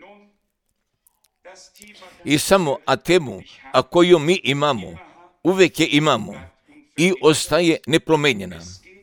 I samo temu, koju mi imamo, uvijek je imamo i ostaje nepromenjena.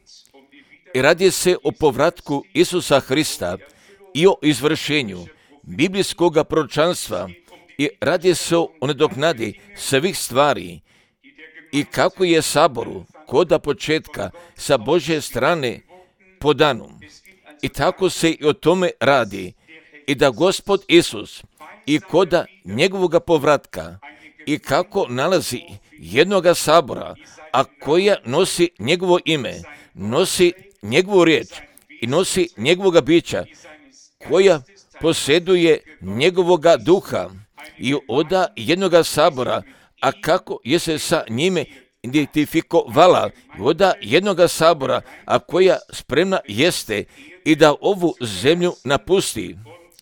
I radi se o povratku Isusa Hrista i o izvršenju biblijskog proročanstva i radi se o nadoknadi svih stvari i kako je saboru koda početka sa Božje strane podano. I tako se i o tome radi i da Gospod Isus i koda njegovog povratka i kako nalazi jednoga sabora, a koja nosi njegovo ime, nosi njegovu riječ i nosi njegovoga bića, koja posjeduje njegovoga duha i oda jednoga sabora, a kako je se sa njime identifikovala oda jednoga sabora, a koja spremna jeste i da ovu zemlju napusti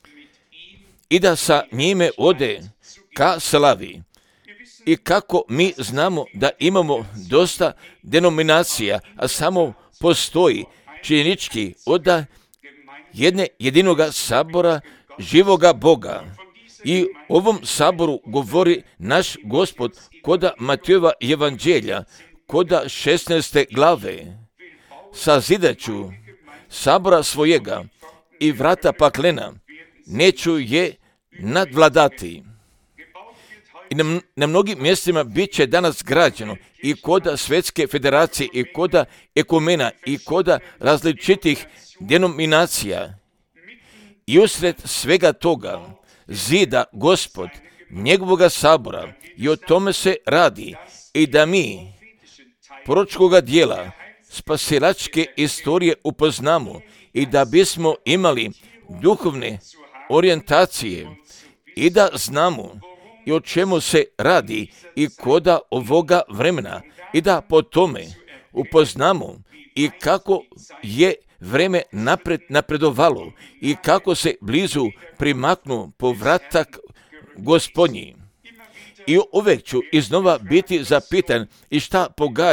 i da sa njime ode ka slavi. I kako mi znamo da imamo dosta denominacija, a samo postoji činjenički oda jedinoga sabora živoga Boga. I ovom saboru govori naš Gospod koda Matejova evanđelja, koda 16. glave. Sazidaću sabora svojega i vrata paklena neću je nadvladati. I na mnogim mjestima bit će danas građeno i koda Svjetske federacije i koda ekumena i koda različitih denominacija. I usred svega toga zida Gospod njegovoga sabora i o tome se radi i da mi proročkoga dijela spasilačke istorije upoznamo i da bismo imali duhovne orijentacije i da znamo i o čemu se radi i koda ovoga vremena i da po tome upoznamo i kako je vreme napredovalo i kako se blizu primaknu povratak Gospodnji. I uvijek ću iznova biti zapitan i šta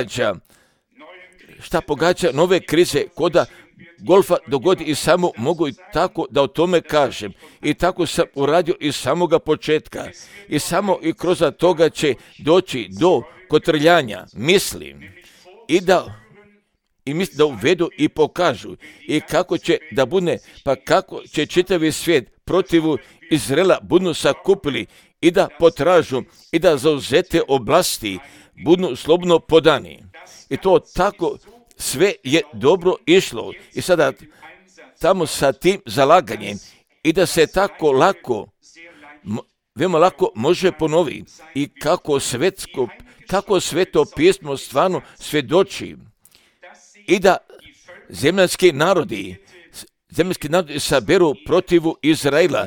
pogađa nove krize koda golfa dogodi i samo mogu i tako da o tome kažem. I tako sam uradio iz samoga početka. I samo i kroz toga će doći do kotrljanja misli i da uvedu i pokažu i kako će da bude, pa kako će čitavi svijet protivu Izraela budu sakupili i da potražu i da zauzete oblasti budu slobodno podani. I to tako sve je dobro išlo i sada tamo sa tim zalaganjem i da se tako veoma lako može ponoviti i kako sveto pismo stvarno svjedoči i da zemaljski narodi saberu protivu Izraela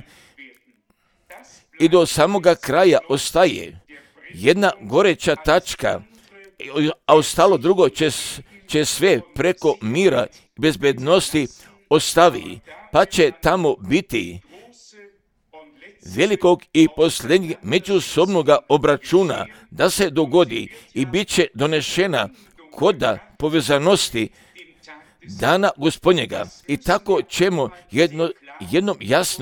i do samoga kraja ostaje jedna goreća tačka, a ostalo drugo će sve preko mira i bezbednosti ostavi, pa će tamo biti velikog i posljednjeg međusobnog obračuna da se dogodi i bit će donešena koda povezanosti dana Gospodnjega. I tako ćemo jednom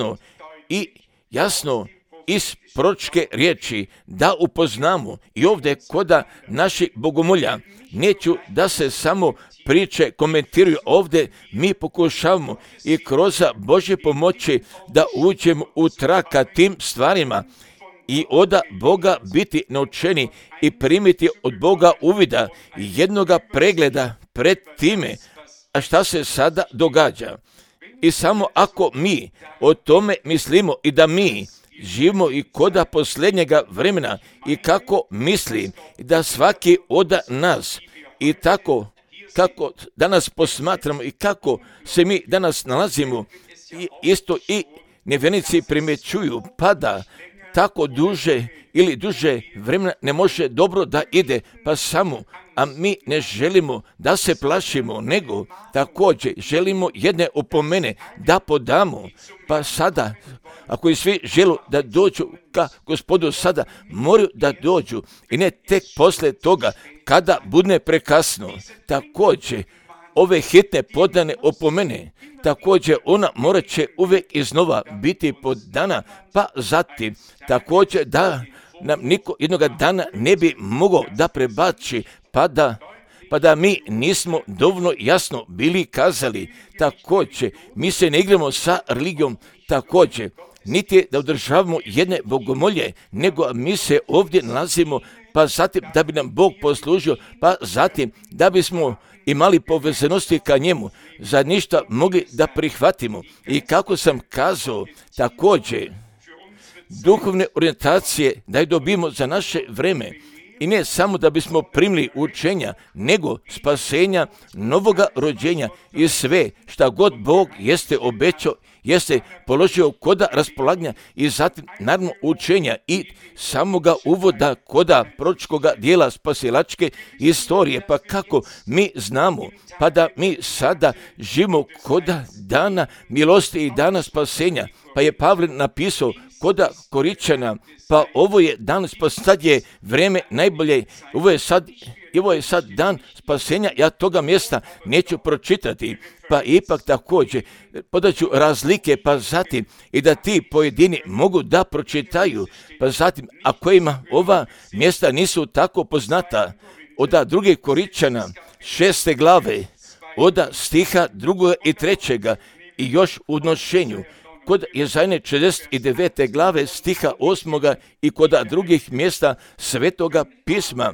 jasno iz proročke riječi da upoznamo i ovdje koda naših bogomolja. Neću da se samo priče komentiraju, ovdje mi pokušavamo i kroz Božje pomoći da uđemo u traka tim stvarima i od Boga biti naučeni i primiti od Boga uvida i jednoga pregleda pred time, a šta se sada događa. I samo ako mi o tome mislimo i da mi živimo i koda posljednjega vremena i kako mislim da svaki od nas i tako kako danas posmatramo i kako se mi danas nalazimo i isto i nevjernici primjećuju pada tako duže vremena ne može dobro da ide, pa samo, a mi ne želimo da se plašimo, nego također želimo jedne opomene da podamo, pa sada, ako i svi žele da dođu ka Gospodu sada, moraju da dođu i ne tek poslije toga kada bude prekasno. Također, ove hitne podane opomene, također ona morat će uvijek iznova biti podana, pa zatim također da nam niko jednoga dana ne bi mogao da prebaci, pa da mi nismo dovoljno jasno bili kazali. Također, mi se ne igramo sa religijom, također, niti da održavamo jedne bogomolje, nego mi se ovdje nalazimo, pa zatim da bi nam Bog poslužio, pa zatim da bismo imali povezanosti ka njemu, za ništa mogli da prihvatimo. I kako sam kazao, također, duhovne orijentacije da je dobijemo za naše vreme, i ne samo da bismo primili učenja, nego spasenja, novoga rođenja i sve šta god Bog jeste obećao, jeste položio koda raspolaganja i zatim naravno učenja i samoga uvoda koda proročkoga dijela spasilačke istorije. Pa kako mi znamo, pa da mi sada živimo koda dana milosti i dana spasenja, pa je Pavle napisao koda Koričana, pa ovo je dan sad je vreme najbolje, ovo je sad dan spasenja, ja toga mjesta neću pročitati, pa ipak također podaću razlike, pa zatim i da ti pojedini mogu da pročitaju, pa zatim ako ima ova mjesta nisu tako poznata, od 2. Koričana 6. glave, od stiha 2. i 3. i još u odnošenju, kod Jezajne 49. glave stiha 8. i kod drugih mjesta Svetoga pisma.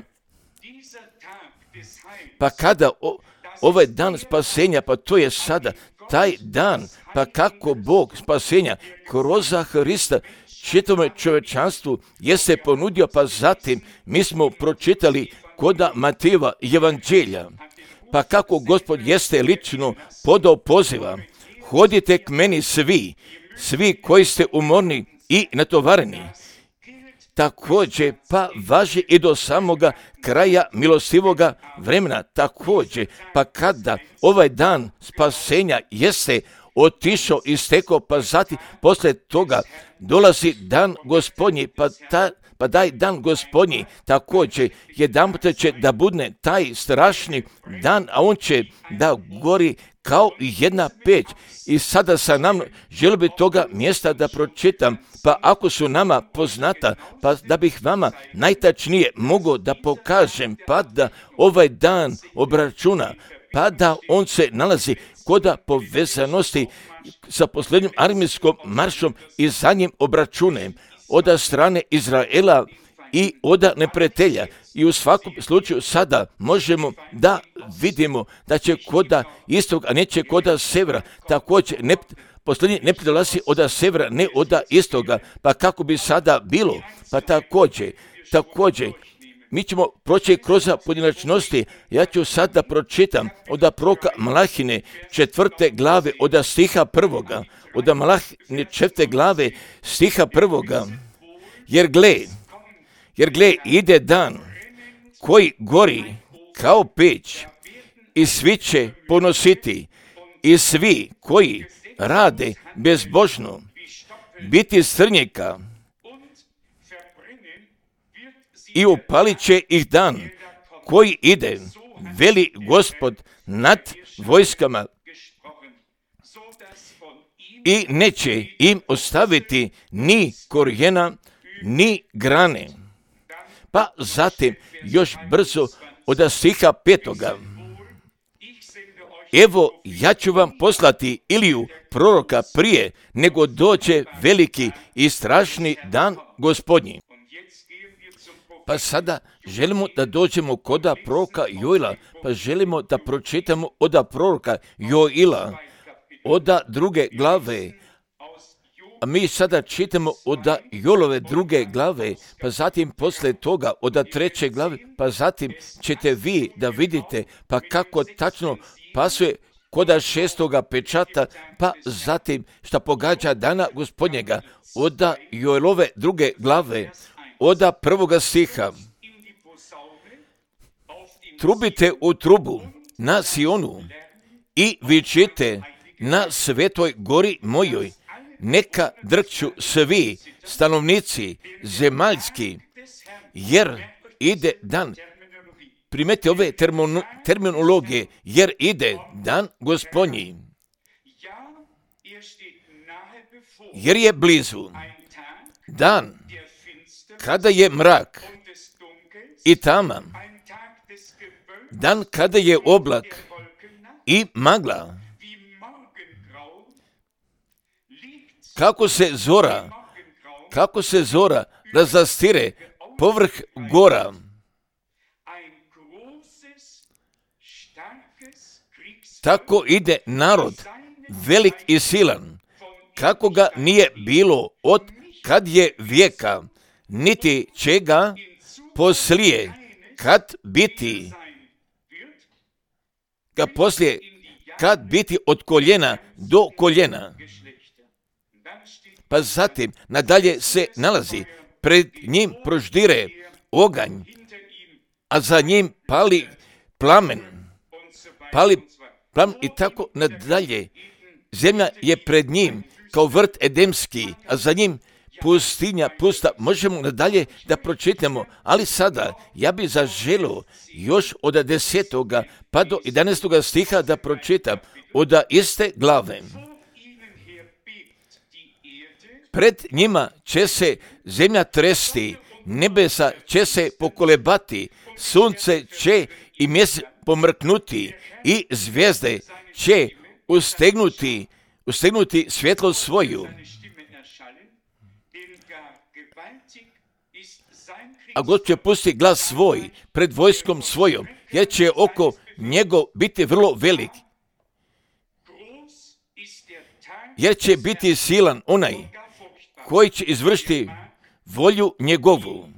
Pa kada ovaj dan spasenja, pa to je sada taj dan, pa kako Bog spasenja kroz Hrista čitavome čovečanstvu jeste ponudio, pa zatim mi smo pročitali koda Matejeva evanđelja, pa kako Gospod jeste lično podao poziva. Hodite k meni svi koji ste umorni i natovareni. Također, pa važi i do samoga kraja milostivoga vremena. Također, pa kada ovaj dan spasenja jeste otišao i stekao, pa zatim poslije toga dolazi dan Gospodnji, pa daj dan Gospodnji također jedanput će da budne taj strašni dan, a on će da gori kao jedna peć. I sada sa nam želio bi toga mjesta da pročitam, pa ako su nama poznata, pa da bih vama najtačnije mogao da pokažem, pa da ovaj dan obračuna, pa da on se nalazi koda povezanosti sa posljednjim armijskom maršom i zadnjim obračunem od strane Izraela i od neprijatelja. I u svakom slučaju sada možemo da vidimo da će koda istog, a neće koda severa. Također posljednji ne dolazi od severa, ne od istoga. Pa kako bi sada bilo? Pa također, mi ćemo proći kroz pojedinačnosti. Ja ću sad da pročitam od proroka Malahine 4. glave od stiha 1. Od Malahine 4. glave stiha 1. Jer gle, ide dan koji gori kao peć i svi će ponositi i svi koji rade bezbožno biti strnjeka i upalit će ih dan koji ide, veli Gospod nad vojskama, i neće im ostaviti ni korijena ni grane. Pa zatim još brzo od stiha 5. Evo, ja ću vam poslati Iliju proroka prije nego dođe veliki i strašni dan Gospodnji. Pa sada želimo da dođemo koda proroka Joila, pa želimo da pročitamo od proroka Joila, od 2. glave. A mi sada čitamo od Joilove 2. glave, pa zatim poslije toga od 3. glave, pa zatim ćete vi da vidite pa kako tačno pasuje koda 6. pečata, pa zatim šta pogađa dana Gospodnjega od Joilove 2. glave, od 1. stiha. Trubite u trubu na Sionu i vičite na svetoj gori mojoj, neka drkću svi stanovnici zemaljski, jer ide dan. primeti ove terminologije, jer ide dan Gospodnji, jer je blizu dan kada je mrak i tama, dan kada je oblak i magla, kako se zora razastire povrh gora. Tako ide narod, velik i silan, kako ga nije bilo od kad je vijeka, niti će ga poslije kad biti od koljena do koljena. Pa zatim nadalje se nalazi, pred njim proždire oganj, a za njim pali plamen i tako nadalje. Zemlja je pred njim kao vrt edemski, a za njim pustinja pusta. Možemo nadalje da pročitamo, ali sada ja bih zaželio još od 10. pa do 11. stiha da pročitam od iste glave. Pred njima će se zemlja tresti, nebesa će se pokolebati, sunce će i mjesec pomrknuti i zvijezde će ustegnuti svjetlo svoju. A God će pusti glas svoj pred vojskom svojom, jer će oko njegov biti vrlo velik. Jer će biti silan onaj koji će izvršiti volju njegovu.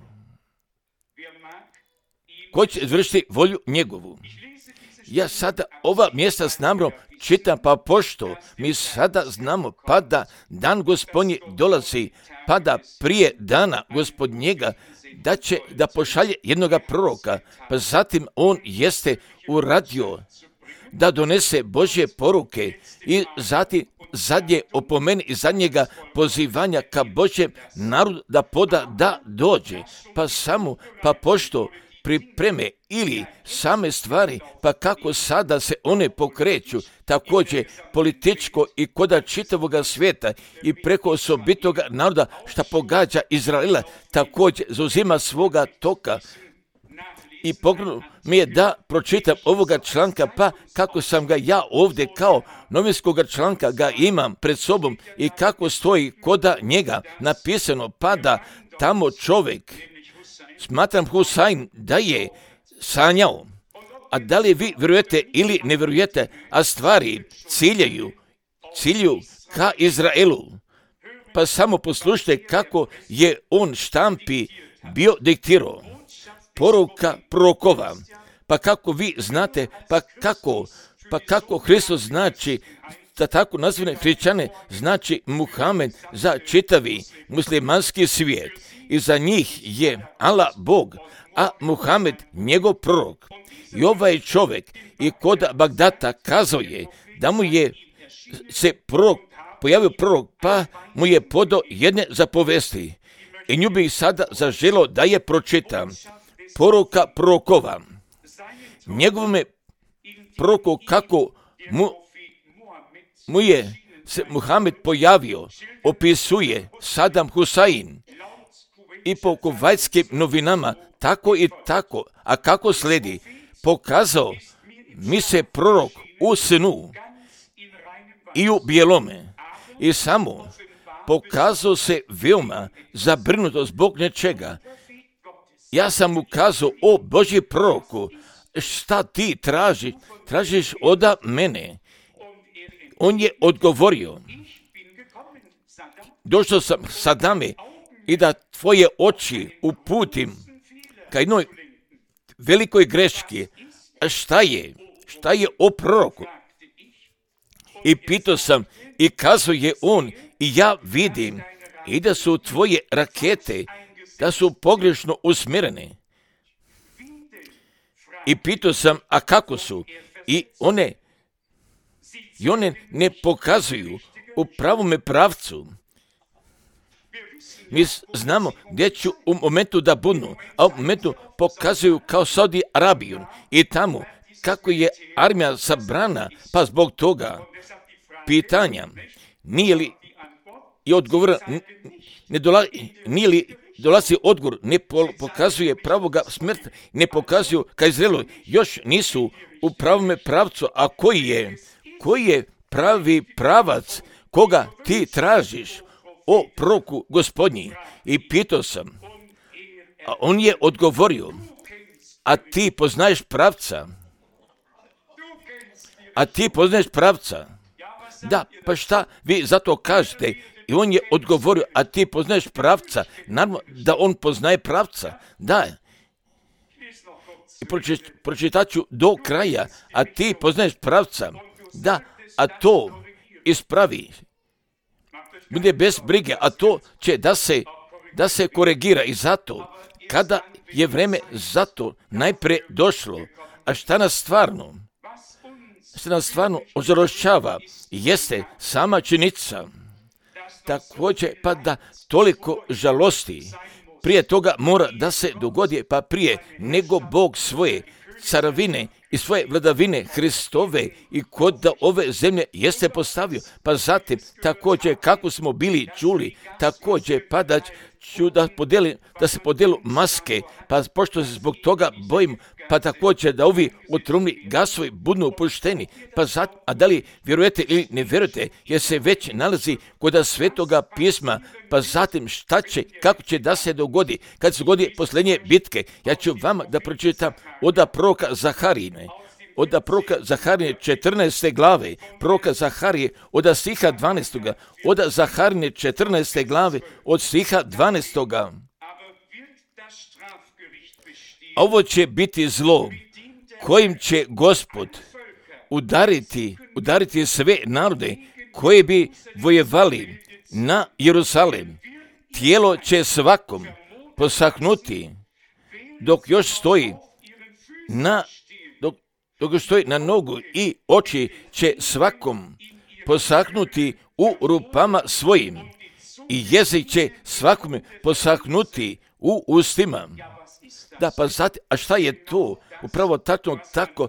Ja sada ova mjesta s namrom čitam, pa pošto mi sada znamo, pa da dan Gospodnji dolazi, pa da prije dana Gospodnjega da će da pošalje jednoga proroka, pa zatim on jeste uradio da donese Božje poruke i zatim zadnje opomene i zadnjega pozivanja ka Božjem narodu da poda da dođe, pa pošto pripreme ili same stvari, pa kako sada se one pokreću, također političko i koda čitavoga svijeta i preko osobitoga naroda šta pogađa Izraela, također zauzima svoga toka. I pogledno mi je da pročitam ovoga članka, pa kako sam ga ja ovdje kao novinskoga članka ga imam pred sobom i kako stoji koda njega napisano, pa da tamo čovjek, smatram Husain, da je sanjao. A da li vi vjerujete ili ne vjerujete, a stvari ciljuju ka Izraelu. Pa samo poslušajte kako je on štampi bio diktirao. Poruka prorokova. Pa kako vi znate, pa kako Hristos znači, da tako nazvane hrišćane znači Muhamed za čitavi muslimanski svijet. I za njih je Allah Bog, a Muhamed njegov prorok. I ovaj čovjek i kod Bagdata kazao je da mu je se pojavio prorok, pa mu je podao jedne zapovesti. I nju bih sada zaželio da je pročitam. Poruka prorokova. Njegovome proroku kako mu je se Muhamed pojavio, opisuje Sadam Husain i po kuvajtskim novinama tako i tako, a kako slijedi, pokazao mi se prorok u snu i u bijelome i samo pokazao se veoma zabrinuto zbog nečega. Ja sam mu kazao, o Božji proroku, šta ti tražiš od mene? On je odgovorio, došao sam Sadame i da tvoje oči uputim ka jednoj velikoj greški. A šta je o proroku? I pitao sam i kazao je on, i ja vidim i da su tvoje rakete, da su pogrešno usmjerene. I pitao sam, a kako su? I one ne pokazuju u pravome pravcu. Mi znamo gdje ću u momentu da budnu, a u momentu pokazuju kao Saudi Arabiju i tamo kako je armija sabrana, pa zbog toga pitanja nije li i odgovor nije li dolazi odgovor, ne pokazuje pravoga smrta, ne pokazuju ka Izraelu, još nisu u pravome pravcu, a koji je pravi pravac koga ti tražiš, o proroku Gospodnji? I pitao sam, a on je odgovorio, a ti poznaješ pravca? A ti poznaješ pravca? Da, pa šta vi zato kažete? I on je odgovorio, a ti poznaješ pravca? Naravno da on poznaje pravca. Da. I pročitat ću do kraja, a ti poznaješ pravca? Da, a to ispravi. Bude bez brige, a to će da se koregira. I zato, kada je vreme zato najprije došlo, a šta nas stvarno ožalošćava, jeste sama činjenica. Također, pa da toliko žalosti, prije toga mora da se dogodi, pa prije nego Bog svoje carovine i svoje vladavine Hristove i kod ove zemlje jeste postavio. Pa zatim, također kako smo bili čuli, također pa da ću da se podelu maske, pa pošto se zbog toga bojim, pa također da ovi otrovni gasovi budu opušteni, pa zatim, a da li vjerujete ili ne vjerujete, jer se već nalazi kod Svetoga pisma, pa zatim šta će, kako će da se dogodi, kad se dogodi posljednje bitke. Ja ću vama da pročitam od proroka Zaharije, od proroka Zaharije 14. glave, proroka Zaharije od stiha 12. od Zaharije 14. glave od stiha 12. Ovo će biti zlo kojim će Gospod udariti sve narode koji bi vojevali na Jerusalem. Tijelo će svakom posahnuti dok još stoji na nogu i oči će svakom posahnuti u rupama svojim i jezik će svakome posahnuti u ustima. Da, pa zatim, a šta je to? Upravo tako,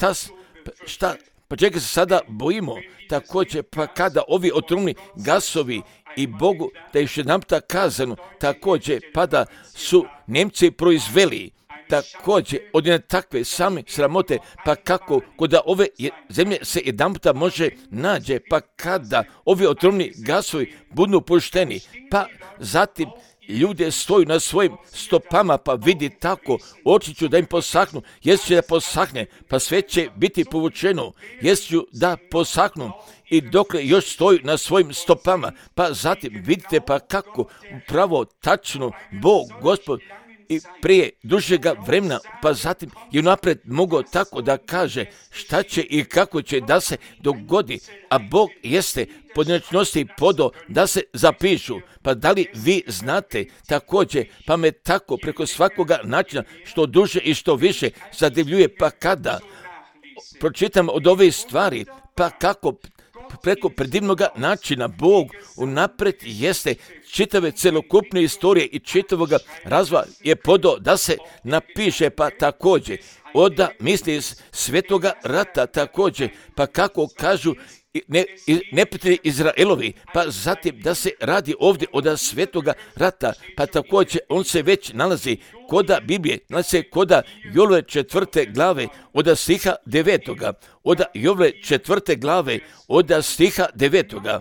pa čega se sada bojimo? Također, pa kada ovi otrovni gasovi i Bogu, da je još jedanputa kazano, također, pa da su Nemci proizveli, također, od jedne takve same sramote, pa kako kod ove zemlje se jedanputa može nađe, pa kada ovi otrovni gasovi budu pušteni, pa zatim ljude stoju na svojim stopama, pa vidi tako, oči ću da im posahnu, jesu će da posahne, pa sve će biti povučeno, jesu ću da posahnu i dokle još stoju na svojim stopama, pa zatim vidite pa kako upravo tačno Bog, Gospod, i prije dužega vremena, pa zatim je napred mogao tako da kaže šta će i kako će da se dogodi, a Bog jeste pojedinačnosti podo da se zapišu. Pa da li vi znate također, pa me tako preko svakoga načina što duže i što više zadivljuje, pa kada pročitam od ove stvari, pa kako preko predivnog načina Bog unapred jeste čitave celokupne istorije i čitavog razvoja je podao da se napiše, pa također od misli iz svetoga rata također, pa kako kažu neprijatelji Izraelovi, pa zatim da se radi ovdje od svetoga rata, pa također on se već nalazi koda Biblije, nalazi se koda Jovle 4. glave od stiha 9. Od Jovle 4. glave od stiha 9.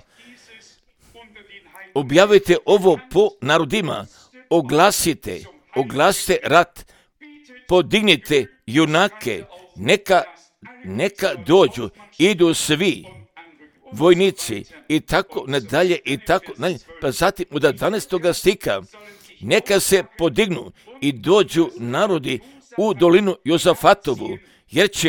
Objavite ovo po narodima, oglasite rat, podignite junake, neka dođu, idu svi vojnici i tako nadalje i tako nadalje. Pa zatim od 12. stiha, neka se podignu i dođu narodi u dolinu Jozafatovu, jer će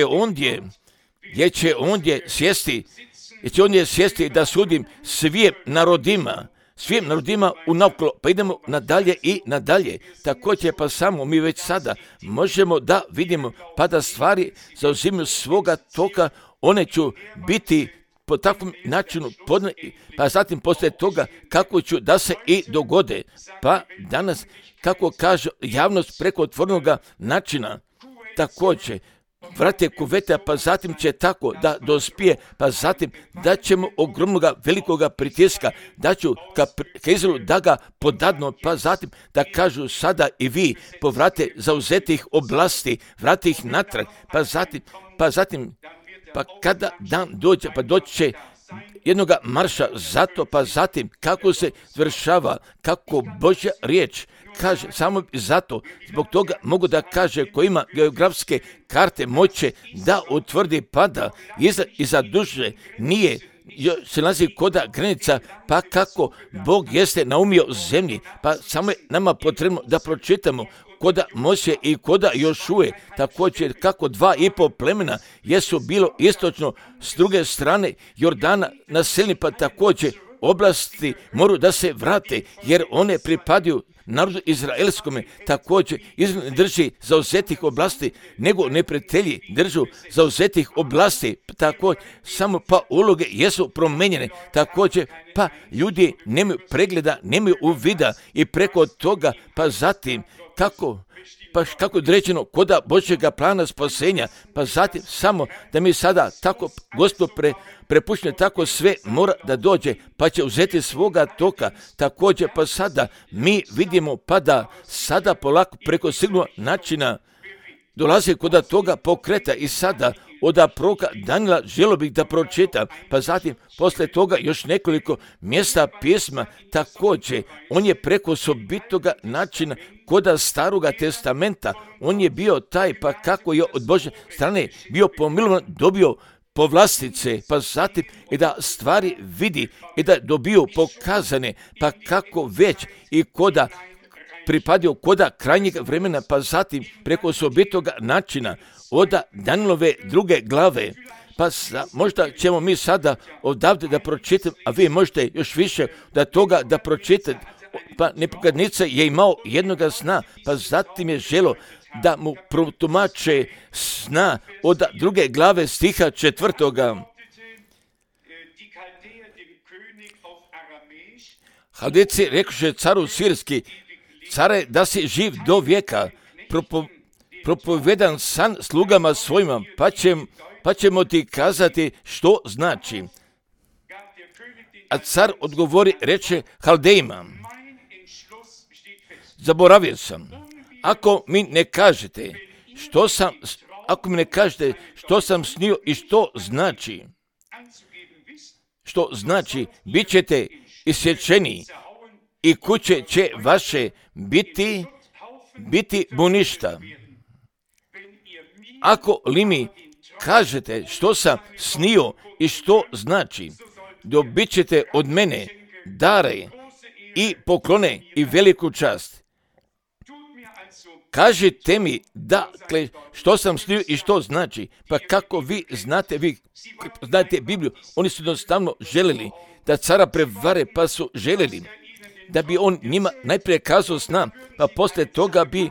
ondje sjesti da sudim svim narodima unaprijed. Pa idemo nadalje i nadalje. Također pa samo mi već sada možemo da vidimo pa da stvari zauzimaju svoga toka, one će biti po takvom načinu, pa zatim poslije toga kako ću da se i dogode. Pa danas, kako kaže javnost preko otvorenoga načina, također, vrate kuveta, pa zatim će tako da dospije, pa zatim da ćemo ogromnoga velikoga pritiska, da ću ka Izraelu da ga podadno, pa zatim da kažu sada i vi povrate zauzetih oblasti, vrati ih natrag, pa zatim kada dan dođe, pa doći će jednoga marša zato, pa zatim kako se završava, kako Božja riječ kaže, samo zato, zbog toga mogu da kaže ko ima geografske karte moće da utvrdi pada iza duže nije se nalazi koda granica, pa kako Bog jeste naumio zemlji, pa samo je nama potrebno da pročitamo koda Mojsije i koda Jošuje, također kako 2,5 plemena jesu bilo istočno s druge strane Jordana naseljeni, pa također oblasti moraju da se vrate, jer one pripadaju narodu izraelskome, također Izrael drži zauzetih oblasti, nego neprijatelji držu zauzetih oblasti, također samo pa uloge jesu promenjene, također pa ljudi nemaju pregleda, nemaju uvida i preko toga, pa zatim kako je određeno koda Božjega plana spasenja, pa zatim samo da mi sada tako Gospod prepušten tako sve mora da dođe, pa će uzeti svoga toka, također pa sada mi vidimo pa da sada polako preko sigurnog načina dolazi koda toga pokreta i sada od proroka Danila želio bih da pročitam, pa zatim posle toga još nekoliko mjesta pisma, također on je preko osobitoga načina koda Staroga testamenta, on je bio taj, pa kako je od Božje strane bio pomilovan, dobio povlastice, pa zatim i da stvari vidi i da dobiju pokazane, pa kako već i koda pripadio koda krajnjeg vremena, pa zatim preko osobitoga načina od Danilove 2. glave, pa možda ćemo mi sada odavde da pročitam, a vi možete još više da toga da pročitate, pa Nebukadnezar je imao jednoga sna, pa zatim je želo da mu protumače sna od 2. glave stiha 4. Haldejci rekoše caru sirski, care, da si živ do vijeka, propovedan san slugama svojima, pa ćemo ti kazati što znači. A car odgovori, reče Haldejima, zaboravio sam, ako mi ne kažete što sam snio i što znači, bit ćete isječeni i kuće će vaše biti buništa. Ako li mi kažete što sam snio i što znači, dobit ćete od mene dare i poklone i veliku čast. Kažite mi, dakle, što sam snio i što znači, pa kako vi znate Bibliju, oni su jednostavno željeli da cara prevare, pa su željeli da bi on njima najprije kazao sna, pa poslije toga bi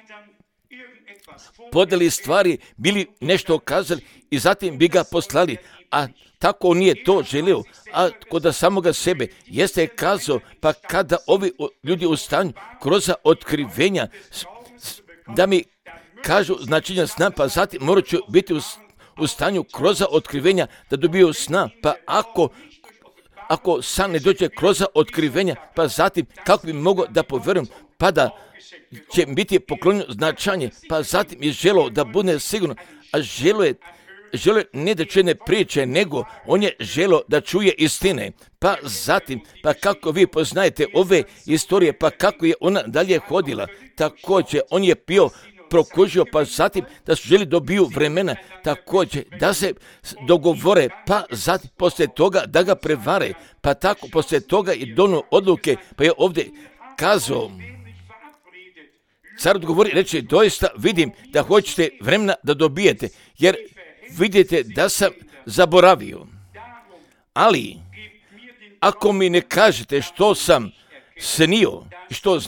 podeli stvari, bili nešto kazali i zatim bi ga poslali, a tako on nije to želio, a kod samoga sebe jeste kazao, pa kada ovi ljudi u stanju kroz otkrivenja da mi kažu značenja sna, pa zatim morat ću biti u stanju kroz otkrivenja da dobiju sna, pa ako san ne dođe kroz otkrivenja, pa zatim kako bi mogao da povjerujem, pa da će biti poklonjeno značanje, pa zatim je želeo da bude sigurno, a želeo ne da čuje ne priče, nego on je želeo da čuje istine. Pa zatim, pa kako vi poznajete ove istorije, pa kako je ona dalje hodila, također on je bio prokužio, pa zatim da su želi dobiju vremena, također da se dogovore, pa zatim poslije toga da ga prevare, pa tako poslije toga i donio odluke, pa je ovdje kazao, car odgovori, reče, doista vidim da hoćete vremena da dobijete, jer vidite da sam zaboravio. Ali, ako mi ne kažete što sam snio i što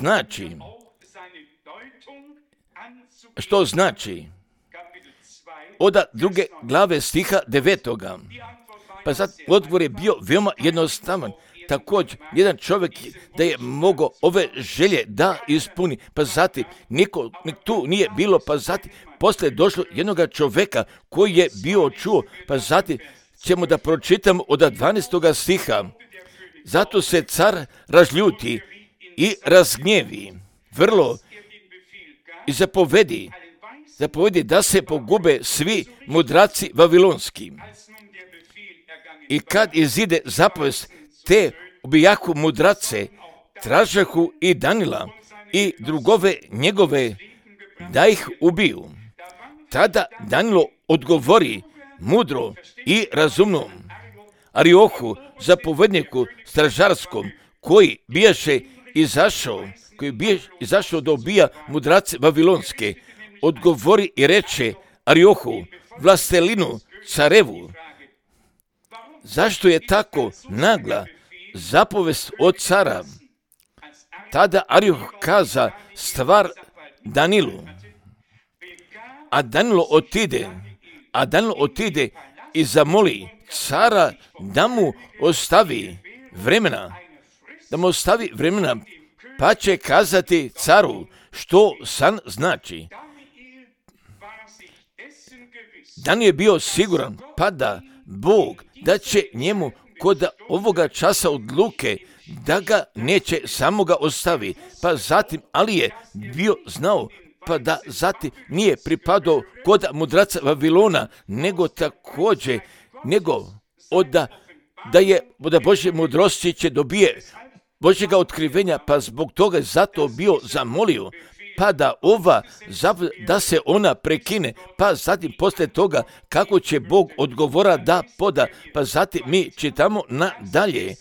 znači, od 2. glave stiha 9. Pa sad odgovor je bio veoma jednostavan. Također, jedan čovjek da je mogao ove želje da ispuni, pa zatim niko tu nije bilo, pa zatim poslije došlo jednoga čovjeka koji je bio čuo, pa zatim ćemo da pročitamo od 12. stiha. Zato se car razljuti i razgnjevi vrlo i zapovedi da se pogube svi mudraci vavilonski. I kad izide zapovest, te ubijahu mudrace, tražahu i Danila i drugove njegove da ih ubiju. Tada Danilo odgovori mudro i razumno Ariohu, zapovedniku stražarskom, koji bijaše izašao da ubija mudrace vavilonske, odgovori i reče Ariohu, vlastelinu carevu, zašto je tako nagla zapovest od cara? Tada Arioh kaza stvar Danilu, a Danilo otide i zamoli cara da mu ostavi vremena, pa će kazati caru što san znači. Dan je bio siguran, pa da Bog da će njemu kod ovoga časa odluke da ga neće samoga ostavi, pa zatim, ali je bio znao, pa da zatim nije pripadao kod mudraca Vavilona, nego također, da Božje mudrosti će dobije Božjega otkrivenja, pa zbog toga je zato bio zamolio, pa da se ona prekine, pa zatim poslije toga kako će Bog odgovora da poda, pa zatim mi čitamo nadalje.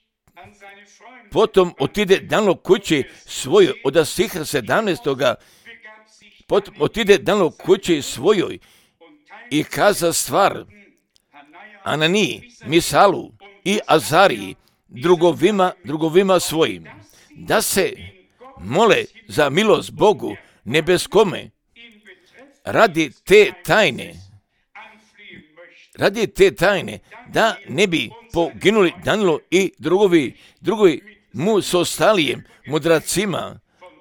Potom otide Danilo kući svojoj, od stiha 17. Potom otide Danilo kući svojoj i kaza stvar Ananiji, Misalu i Azariji, drugovima svojim, da se mole za milost Bogu nebeskome radi te tajne, da ne bi poginuli Danilo i drugovi mu s ostalijem mudracima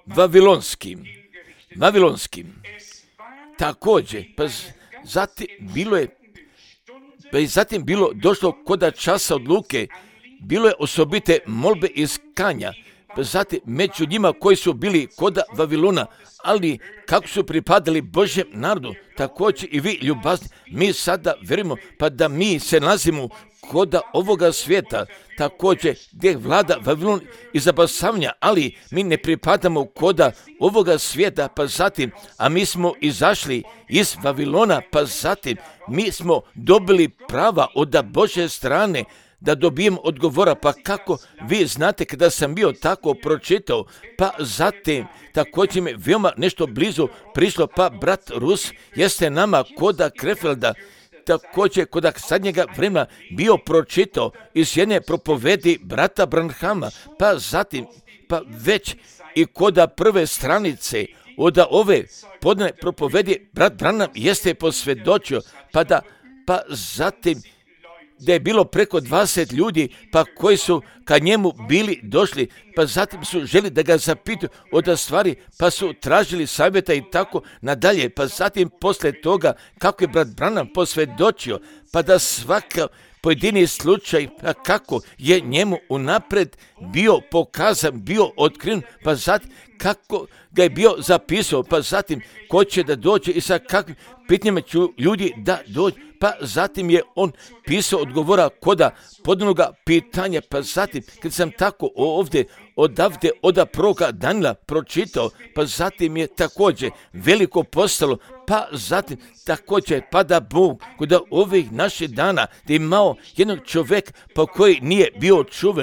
vavilonskim. Također, pa zatim bilo došlo kod časa odluke, bilo je osobite molbe iz kanja, pa zatim među njima koji su bili kod Vavilona, ali kako su pripadali Božjem narodu, također i vi ljubazni, mi sada vjerujemo, pa da mi se nalazimo kod ovoga svijeta, također gdje vlada Vavilon i zabasavanja, ali mi ne pripadamo kod ovoga svijeta, pa zatim, a mi smo izašli iz Vavilona, pa zatim mi smo dobili prava od Božje strane, da dobijem odgovora, pa kako vi znate kada sam bio tako pročitao, pa zatim također mi veoma nešto blizu prišlo, pa brat Rus jeste nama koda Krefelda, također koda sadnjega vremena bio pročitao iz jedne propovedi brata Branhama, pa zatim, pa već i koda prve stranice od ove podne propovedi brat Branham jeste posvjedočio, pa zatim da je bilo preko 20 ljudi, pa koji su kad njemu bili došli, pa zatim su želi da ga zapitaju od stvari, pa su tražili savjeta i tako nadalje, pa zatim poslije toga kako je brat Branham posvjedočio, pa da svaka pojedini slučaj, pa kako je njemu unaprijed bio pokazan, bio otkriven, pa zatim kako ga je bio zapisao, pa zatim ko će da dođe i sa kakvim pitanjima će ljudi da dođe, pa zatim je on pisao odgovora koda podnoga pitanja, pa zatim kad sam tako ovdje od proroka Danila pročitao, pa zatim je također veliko postalo, pa zatim također pa da Bog kod ovih naših dana da je imao jednog čovjeka pa koji nije bio čuven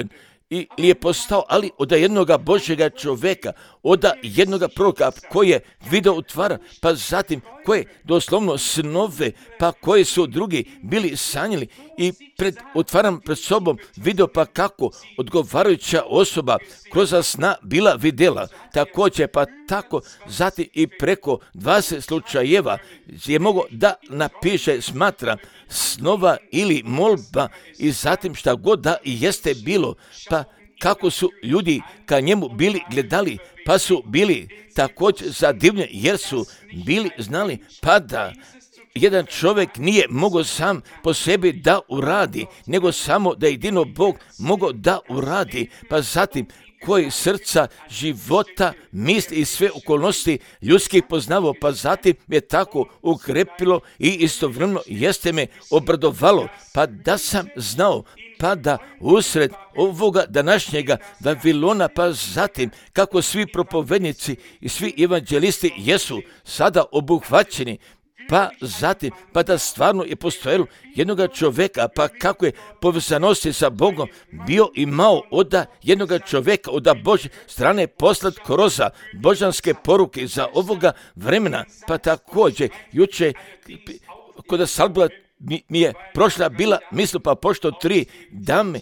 ili je postao, ali od jednoga Božjega čovjeka, od jednoga proroka koji je video utvara, pa zatim koje doslovno snove, pa koje su drugi bili sanjali i otvaram pred sobom video pa kako odgovarajuća osoba kroz sna bila vidjela. Također pa tako zatim i preko 20 slučajeva je mogo da napiše smatra snova ili molba i zatim šta god da jeste bilo, pa kako su ljudi ka njemu bili gledali, pa su bili također zadivljeni jer su bili znali pa da jedan čovjek nije mogao sam po sebi da uradi, nego samo da jedino Bog mogao da uradi, pa zatim koji srca, života, misli i sve okolnosti ljudskih poznavao, pa zatim je tako ukrepilo i istovremeno jeste me obradovalo, pa da sam znao, pa da usred ovoga današnjega Vavilona, pa zatim kako svi propovednici i svi evanđelisti jesu sada obuhvaćeni, pa zatim, pa da stvarno je postojalo jednoga čovjeka, pa kako je povezanosti sa Bogom bio imao od jednoga čovjeka, od Božje strane poslat kroz božanske poruke za ovoga vremena, pa također juče kod Salbila mi je prošla bila misl, pa pošto 3 dame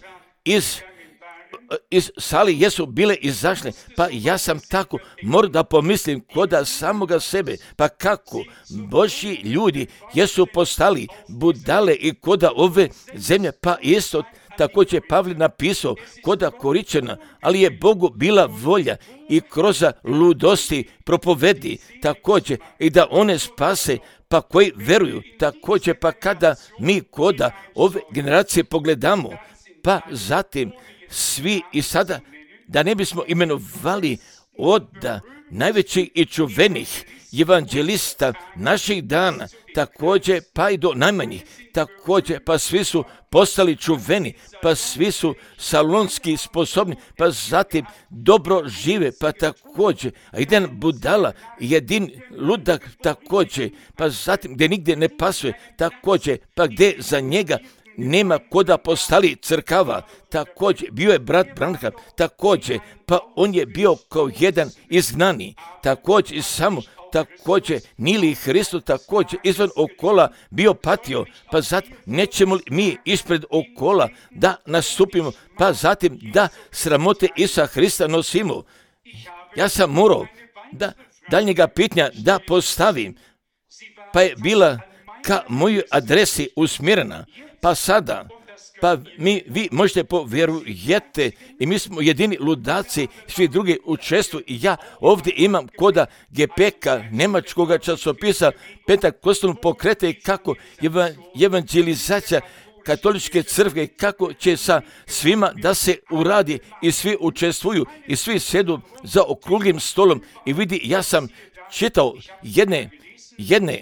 iz sali jesu bile izašle, pa ja sam tako morao da pomislim koda samoga sebe, pa kako Božji ljudi jesu postali budale i koda ove zemlje, pa isto također Pavle napisao koda Koričana, ali je Bogu bila volja i kroz ludosti propovedi također i da one spase, pa koji veruju također, pa kada mi koda ove generacije pogledamo, pa zatim svi i sada da ne bismo imenovali od najvećih i čuvenih evanđelista naših dana, također pa i do najmanjih, također pa svi su postali čuveni, pa svi su salonski sposobni, pa zatim dobro žive, pa također, a jedan budala, jedin ludak također, pa zatim gdje nigdje ne pasuje, također, pa gdje za njega nema koda postali crkava, također bio je brat Branham, također, pa on je bio kao jedan izgnani, također samo, također Nili Hristo također izvan okola bio patio, pa zatim nećemo li mi ispred okola da nastupimo, pa zatim da sramote Isusa Hrista nosimo. Ja sam morao da daljnjega pitanja da postavim, pa je bila ka mojoj adresi usmjerena, pa sada, pa vi možete povjerujete i mi smo jedini ludaci, svi drugi učestvuju i ja ovdje imam koda GPK, njemačkoga časopisa Pentakostalnog pokreta i kako evanđelizacija katoličke crkve, kako će sa svima da se uradi i svi učestvuju i svi sjedu za okruglim stolom i vidi, ja sam čitao jedne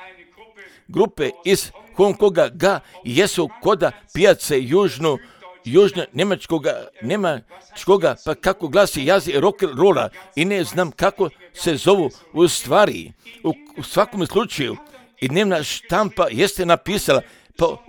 grupe iz Hong Konga ga jesu koda pijace južno njemačkoga, pa kako glasi jazi rock and rolla i ne znam kako se zovu u stvari. U svakom slučaju i dnevna štampa jeste napisala po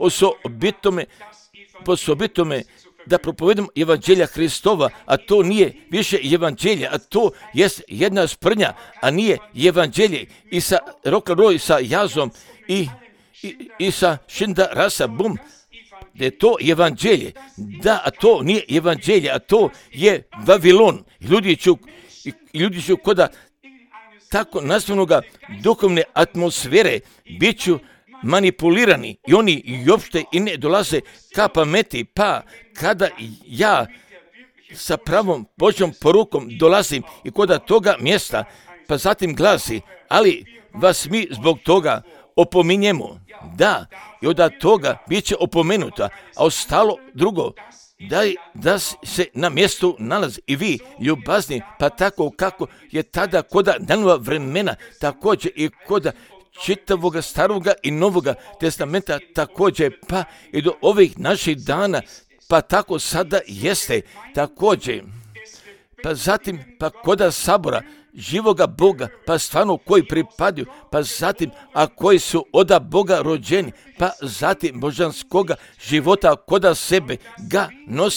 osobitome da propovedam evanđelja Hristova, a to nije više evanđelje, a to jest jedna sprnja, a nije evanđelje i sa rock and roll i sa jazom i sa šinda rasa bum, da je to evanđelje, da, a to nije evanđelje, a to je Vavilon. Ljudi ću koda tako nazvanoga duhovne atmosfere bit ću manipulirani i oni i uopšte i ne dolaze ka pameti, pa kada ja sa pravom Božjom porukom dolazim i koda toga mjesta, pa zatim glasi, ali vas mi zbog toga opominjemo, da, i od toga bit će opomenuta, a ostalo drugo, da se na mjestu nalazi i vi, ljubazni, pa tako kako je tada koda danova vremena, također i koda čitavoga staroga i novoga testamenta, također pa i do ovih naših dana, pa tako sada jeste, također, pa zatim pa koda sabora, živoga Boga, pa stvarno koji pripadaju, pa zatim, a koji su od Boga rođeni, pa zatim božanskoga života koda sebe ga nose,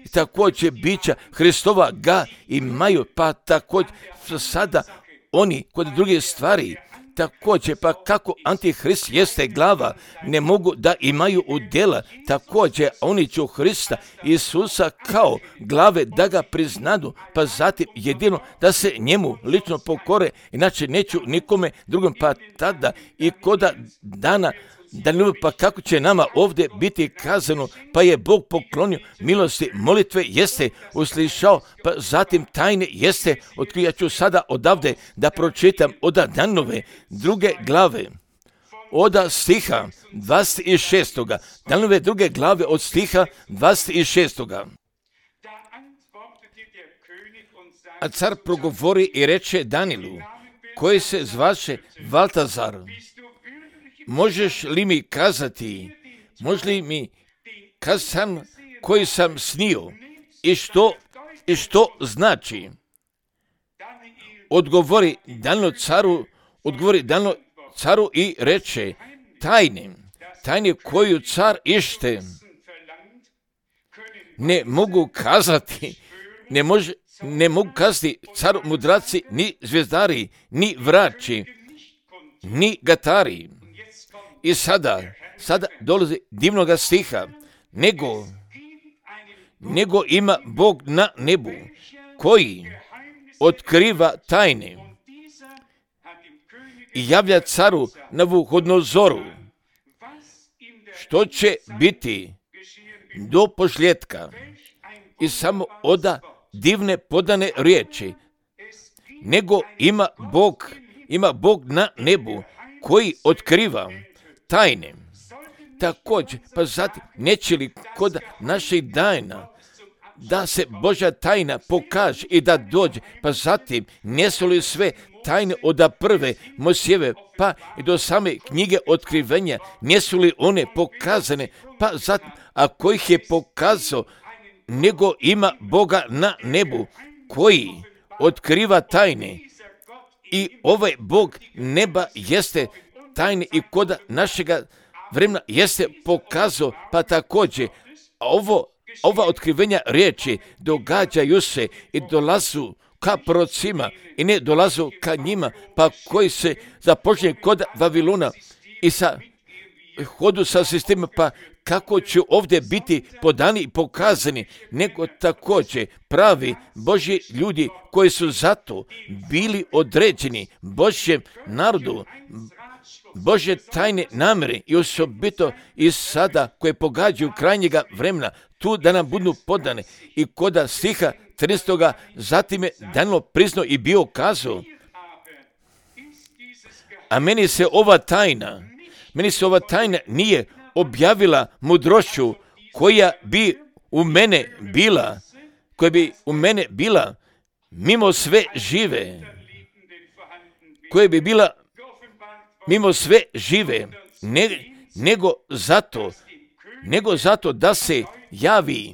također bića Hristova ga imaju, pa također sada oni kod druge stvari također, pa kako Antihrist jeste glava, ne mogu da imaju udjela, također oni će Hrista Isusa kao glave da ga priznadu, pa zatim jedino da se njemu lično pokore, inače neću nikome drugom, pa tada i koda dana pa kako će nama ovdje biti kazano, pa je Bog poklonio milosti, molitve jeste uslišao, pa zatim tajne jeste otkrio. Ja ću sada odavde da pročitam od Danilove 2. glave, od stiha 26. Danilove 2. glave od stiha 26. A car progovori i reče Danilu, koji se zvaše Valtazar, možeš li mi kazati, koji sam snio i što znači? Odgovori Danilo caru i reče, tajne koju car ište ne mogu kazati, ne mogu kazati caru mudraci, ni zvijezdari, ni vrači, ni gatari. I sada dolazi divnoga stiha, nego ima Bog na nebu, koji otkriva tajne i javlja caru Navuhodnozoru, što će biti do posljetka. I samo oda divne podane riječi, nego ima Bog na nebu, koji otkriva tajne. Također, pa zatim, neće li kod naših dana da se Božja tajna pokaže i da dođe, pa zatim, nisu li sve tajne od prve Mojsijeve, pa i do same knjige otkrivenja, nisu li one pokazane, pa zatim, ako ih je pokazao, nego ima Boga na nebu, koji otkriva tajne. I ovaj Bog neba jeste tajne i kod našega vremena jeste pokazao, pa također ova otkrivenja riječi događaju se i dolazu ka prorocima i ne dolazu ka njima, pa koji se započne kod Vavilona i sa hodu sa sistemom, pa kako će ovdje biti podani i pokazani, nego također pravi Božji ljudi koji su zato bili određeni Božjem narodu, Božje tajne namjere i osobito i sada koje pogađaju krajnjega vremena, tu da nam budu podane. I koda stiha 13. zatim je Danilo priznao i bio kazao, a meni se ova tajna nije objavila mudrošću koja bi u mene bila mimo sve žive, nego zato da se javi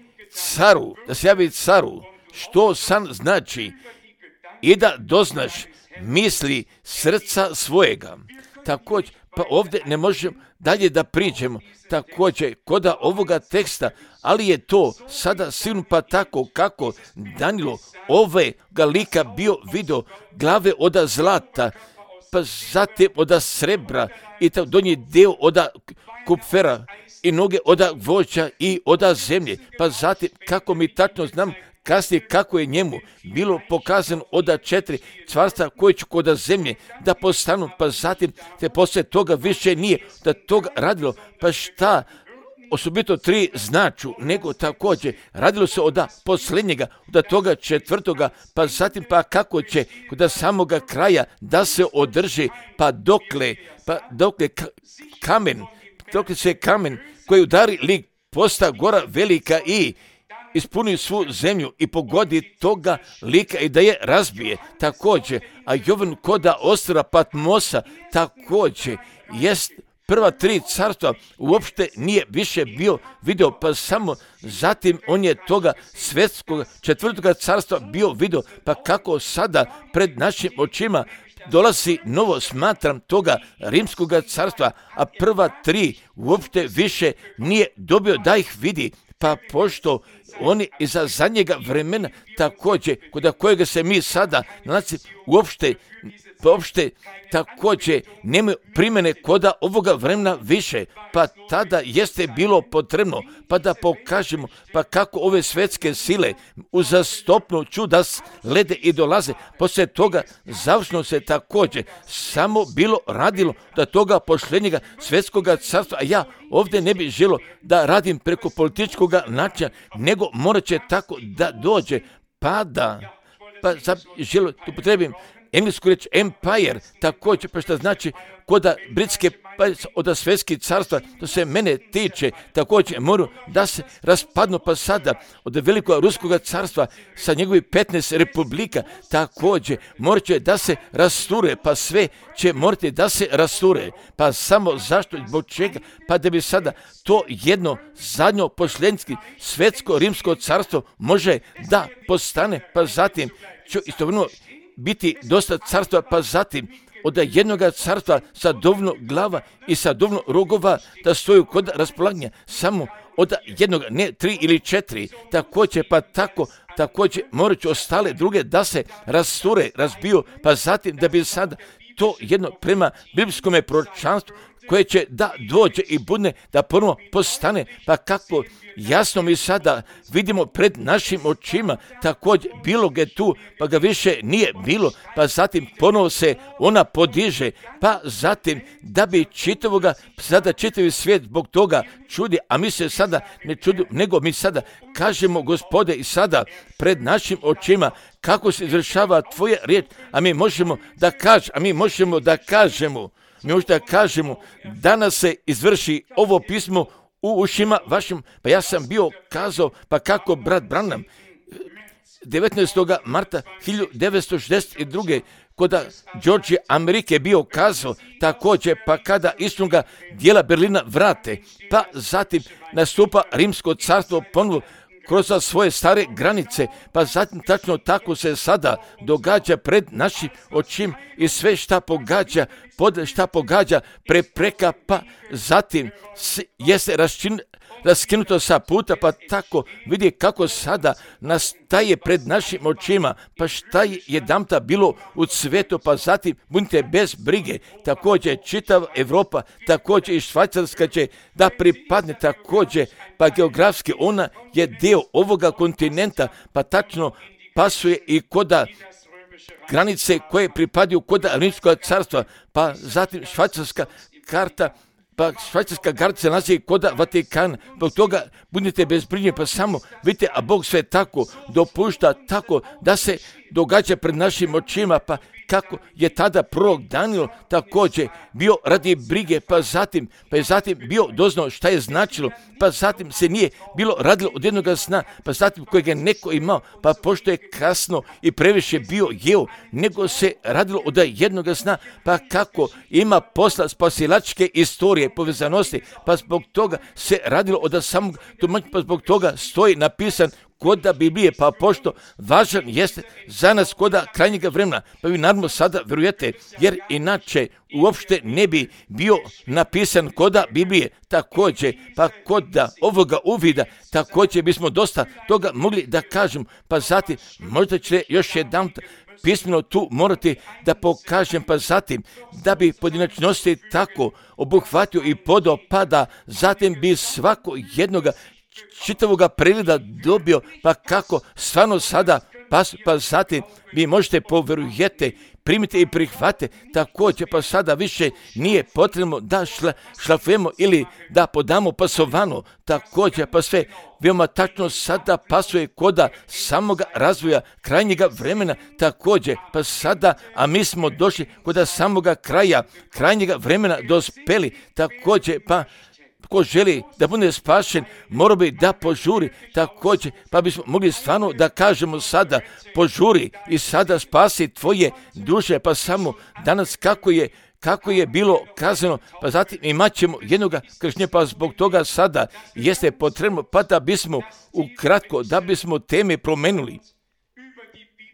caru, što san znači i da doznaš misli srca svojega. Također, pa ovdje ne možemo dalje da priđemo, također koda ovoga teksta, ali je to sada sigurno pa tako kako Danilo ovega lika bio vidio glave od zlata, pa zatim od srebra i donji dio od kupfera i noge od gvožđa i od zemlje, pa zatim kako mi tačno znam kasnije kako je njemu bilo pokazano od 4 carstva koje će kod zemlje da postanu, pa zatim te poslije toga više nije da toga radilo, pa šta osobito 3 značu, nego također radilo se od posljednjega, od toga 4, pa zatim pa kako će kod samoga kraja da se održi, pa dokle se kamen koji udari lik posta gora velika i ispuni svu zemlju i pogodi toga lika i da je razbije. Također, a Jovan koda ostrva Patmosa također jest prva 3 carstva uopšte nije više bio vidio, pa samo zatim on je toga svetskog 4. carstva bio vidio, pa kako sada pred našim očima dolazi novo, smatram, toga rimskog carstva, a prva 3 uopšte više nije dobio da ih vidi, pa pošto oni iza zadnjega vremena također, kod kojega se mi sada nalazi, uopšte također nemaju primjene koda ovoga vremena više, pa tada jeste bilo potrebno, pa da pokažemo, pa kako ove svjetske sile uzastopno čuda slede i dolaze, poslije toga završno se također samo bilo radilo da toga pošljenjega svjetskog carstva, a ja ovdje ne bih želio da radim preko političkog načina, nego morat će tako da dođe, pa želio da upotrebim englesku riječ empire, također, pa što znači koda britske od svjetskih carstva, to se mene tiče, također moraju da se raspadnu, pa sada od velikog ruskog carstva sa njegovih 15 republika, također morat će da se rasture, pa sve će morati da se rasture, pa samo zašto, zbog čega, pa da bi sada to jedno zadnjo posljednjski svjetsko rimsko carstvo može da postane, pa zatim će istovremeno biti dosta carstva, pa zatim od jednog carstva sa dovoljno glava i sa dovoljno rogova da stoju kod raspolaganja samo od jednog, ne 3 ili 4, također pa također morat će ostale druge da se rasture, razbiju, pa zatim da bi sada to jedno prema biblijskom proročanstvu koje će da dođe i budne da ponovo postane, pa kako jasno mi sada vidimo pred našim očima, također bilo ga tu, pa ga više nije bilo, pa zatim ponovo se ona podiže, pa zatim da bi sada čitavi svijet zbog toga čudi, a mi se sada ne čudimo, nego mi sada kažemo, Gospode, i sada pred našim očima kako se izvršava tvoja riječ, a mi možemo da kažemo, danas se izvrši ovo pismo u ušima vašim, pa ja sam bio kazao, pa kako brat Branham 19. marta 1962. koda Georgije Amerike bio kazao, također pa kada istoga dijela Berlina vrate, pa zatim nastupa Rimsko carstvo ponovo kroz svoje stare granice, pa zatim tačno tako se sada događa pred našim očima i sve šta pogađa prepreka, pa zatim jeste raskinuto sa puta, pa tako vidi kako sada nastaje pred našim očima, pa šta je jedanputa bilo u cvetu, pa zatim budite bez brige, također čitava Europa, također i Švajcarska će da pripadne također, pa geografski ona je dio ovoga kontinenta, pa tačno pasuje i koda granice koje pripadaju koda Rimskog carstva, pa zatim švajcarska karta, pa švajcarska granica se nalazi koda Vatikana, zbog toga budite bez brige, pa samo vidite, a Bog sve tako dopušta, tako da se događa pred našim očima, pa kako je tada prorok Danijel također bio radi brige, pa je zatim bio doznao šta je značilo, pa zatim se nije bilo radilo od jednog sna, pa zatim kojeg je neko imao, pa pošto je kasno i previše bio jeo, nego se radilo od jednog sna, pa kako ima posla spasilačke istorije, povezanosti, pa zbog toga se radilo od samog tumačenja, pa zbog toga stoji napisan koda Biblije, pa pošto važan jeste za nas koda krajnjega vremena, pa vi naravno sada vjerujete, jer inače uopšte ne bi bio napisan koda Biblije, također, pa koda ovoga uvida, također bismo dosta toga mogli da kažem, pa zatim možda će još jedan pismeno tu morati da pokažem, pa zatim da bi pojedinačnosti tako obuhvatio i podopada, zatim bi svako jednoga čitavoga pregleda dobio, pa kako stvarno sada, pa zatim vi možete povjerujete, primite i prihvate, također pa sada više nije potrebno da šlafujemo ili da podamo pasovano, također pa sve veoma tačno sada pasuje koda samoga razvoja krajnjega vremena, također pa sada, a mi smo došli koda samoga krajnjega vremena dospeli, također pa ko želi da bude spašen, mora bi da požuri, također, pa bismo mogli stvarno da kažemo sada, požuri i sada spasi tvoje duše, pa samo danas kako je bilo kazano, pa zatim imat ćemo jednoga kršnja, pa zbog toga sada jeste potrebno, pa da bismo ukratko, da bismo teme promenuli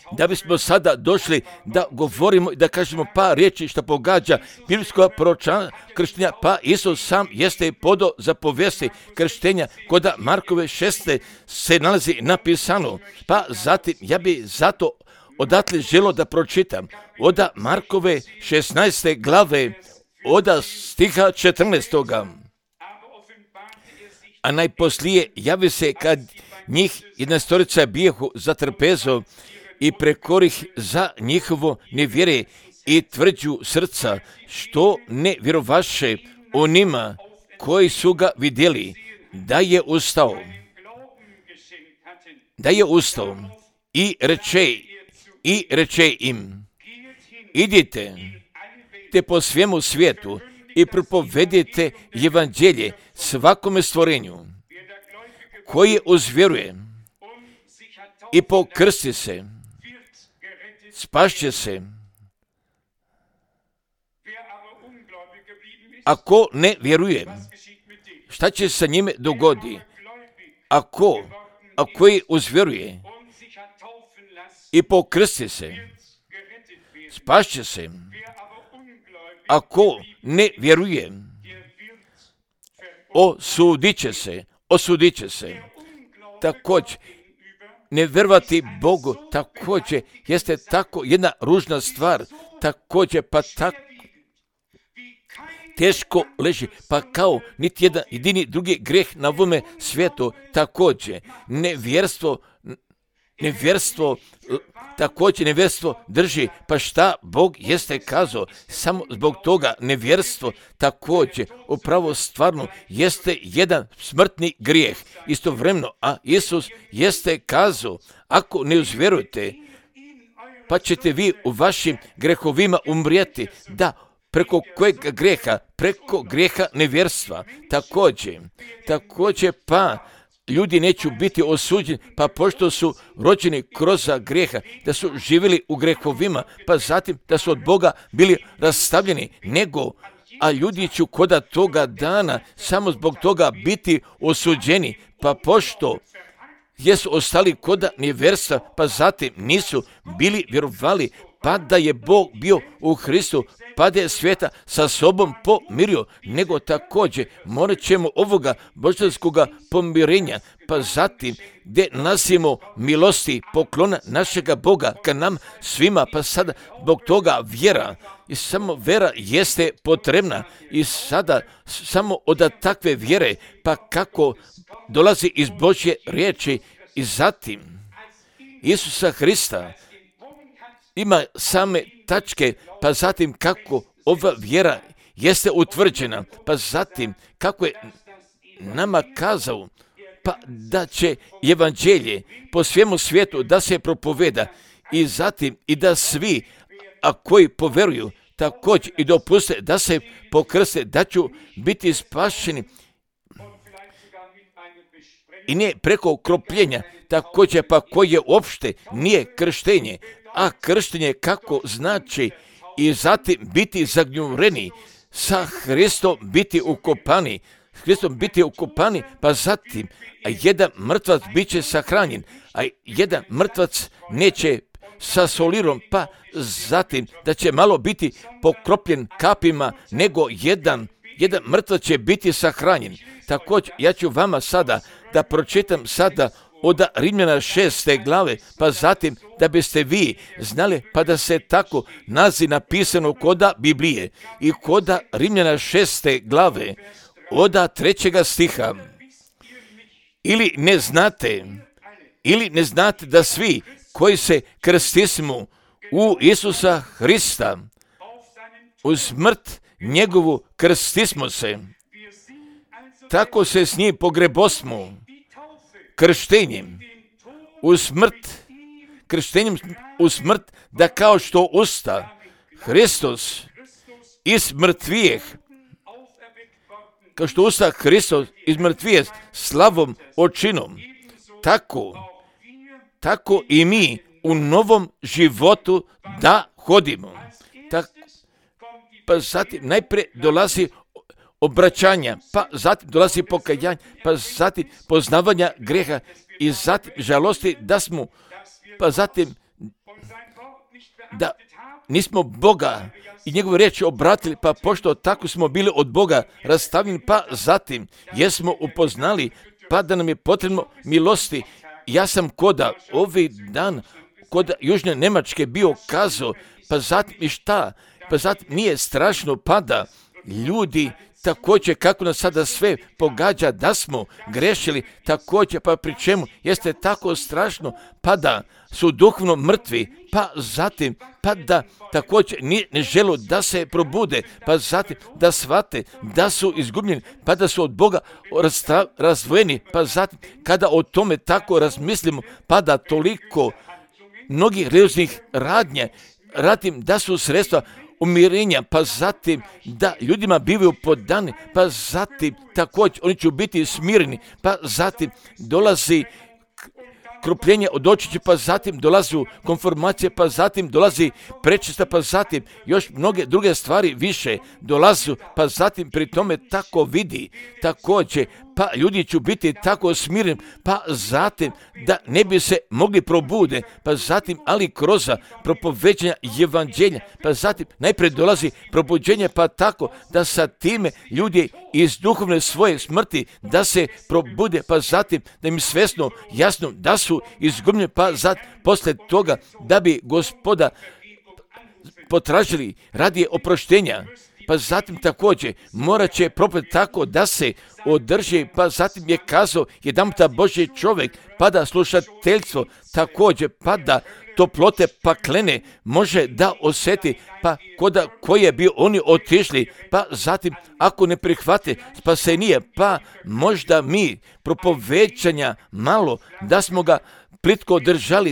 da bismo sada došli da govorimo i da kažemo par riječi što pogađa biblijsko krštenja, pa Isus sam jeste podao zapovesti krštenja kod Markove 6. se nalazi napisano, pa zatim ja bi zato odatle želo da pročitam od Markove 16. glave od stiha 14. A najposlije javi se kad njih 11 bijehu za trpezo i prekorih za njihovo nevjere i tvrđu srca, što ne vjerovaše onima koji su ga vidjeli, da je ustao i reče im, idite te po svemu svijetu i propovedite evanđelje svakome stvorenju, koji uzvjeruje i pokrsti se, spašće se. Ako ne vjeruje, šta će sa njime dogodi? Ako je uzvjeruje i pokrsti se, spašće se. Ako ne vjeruje, osudit će se. Također, ne vjerovati Bogu također jeste tako jedna ružna stvar, također pa tako teško leži, pa kao niti jedan jedini drugi greh na ovome svijetu, također nevjerstvo drži, pa šta Bog jeste kazao, samo zbog toga nevjerstvo također upravo stvarno jeste jedan smrtni grijeh istovremeno, a Isus jeste kazao, ako ne uzvjerujete, pa ćete vi u vašim grehovima umrijeti, da preko kojeg greha? Preko greha nevjerstva. Također pa ljudi neće biti osuđeni, pa pošto su rođeni kroz greha, da su živjeli u grehovima, pa zatim da su od Boga bili rastavljeni, a ljudi će koda toga dana samo zbog toga biti osuđeni, pa pošto jesu ostali koda nevjerstva, pa zatim nisu bili vjerovali, pa da je Bog bio u Hristu, pa da je svijeta sa sobom pomirio, nego također morat ćemo ovoga božanskoga pomirenja, pa zatim gdje nasimo milosti poklona našega Boga ka nam svima, pa sada zbog toga vjera, i samo vjera jeste potrebna, i sada samo od takve vjere, pa kako dolazi iz Božje riječi, i zatim Isusa Hrista ima same tačke, pa zatim kako ova vjera jeste utvrđena, pa zatim kako je nama kazao, pa da će evanđelje po svemu svijetu da se propoveda, i zatim i da svi, a koji poveruju, također i dopuste da se pokrste, da će biti spašeni, i ne preko kropljenja, također pa koje uopšte nije krštenje, a krštenje kako znači i zatim biti zagnjureni, sa Hristom biti ukopani, pa zatim jedan mrtvac bit će sahranjen, a jedan mrtvac neće sa solirom, pa zatim da će malo biti pokropljen kapima, nego jedan mrtvac će biti sahranjen. Također, ja ću vama sada da pročitam sada od Rimljana 6. glave, pa zatim da biste vi znali, pa da se tako nazi napisano koda Biblije i koda Rimljana 6. glave od 3. stiha. Ili ne znate da svi koji se krstismo u Isusa Hrista, u smrt njegovu krstismo se, tako se s njim pogrebosmo krštenjem u smrt, da kao što usta Hristos iz mrtvijeh, kao što usta Hristos iz mrtvijeh slavom očinom, tako i mi u novom životu da hodimo. Pa zatim najprije dolazi obraćanja, pa zatim dolazi pokajanje, pa zatim poznavanja greha, i zatim žalosti da smo, pa zatim da nismo Boga i njegove riječi obratili, pa pošto tako smo bili od Boga rastavljeni, pa zatim jesmo upoznali, pa da nam je potrebno milosti. Ja sam koda ovaj dan kod Južne Njemačke bio kazao, pa zatim i šta? Pa zatim nije strašno pada ljudi također kako nas sada sve pogađa da smo grešili također, pa pri čemu jeste tako strašno pada su duhovno mrtvi, pa zatim pa da također ne žele da se probude, pa zatim da shvate da su izgubljeni, pa da su od Boga razdvojeni, pa zatim kada o tome tako razmislimo, pa da toliko mnogih religioznih radnje radim da su sredstva umirenja, pa zatim da ljudima bivaju podani, pa zatim također oni će biti smireni, pa zatim dolazi krupljenje od očića, pa zatim dolazi konformacije, pa zatim dolazi prečista, pa zatim još mnoge druge stvari više dolazu, pa zatim pri tome tako vidi također, pa ljudi će biti tako smireni, pa zatim da ne bi se mogli probude, pa zatim ali kroz propoveđenja evanđelja, pa zatim najprije dolazi probuđenje, pa tako da sa time ljudi iz duhovne svoje smrti da se probude, pa zatim da im svjesno jasno da su izgubljeni, pa zatim poslije toga da bi Gospoda potražili radi oproštenja, pa zatim također morat će propet tako da se održi, pa zatim je kazao jedanputa Božji čovjek, pa da slušateljstvo također, pa da toplote paklene može da osjeti, pa koda koje bi oni otišli, pa zatim ako ne prihvate spasenije, pa možda mi propovećanja malo da smo ga plitko držali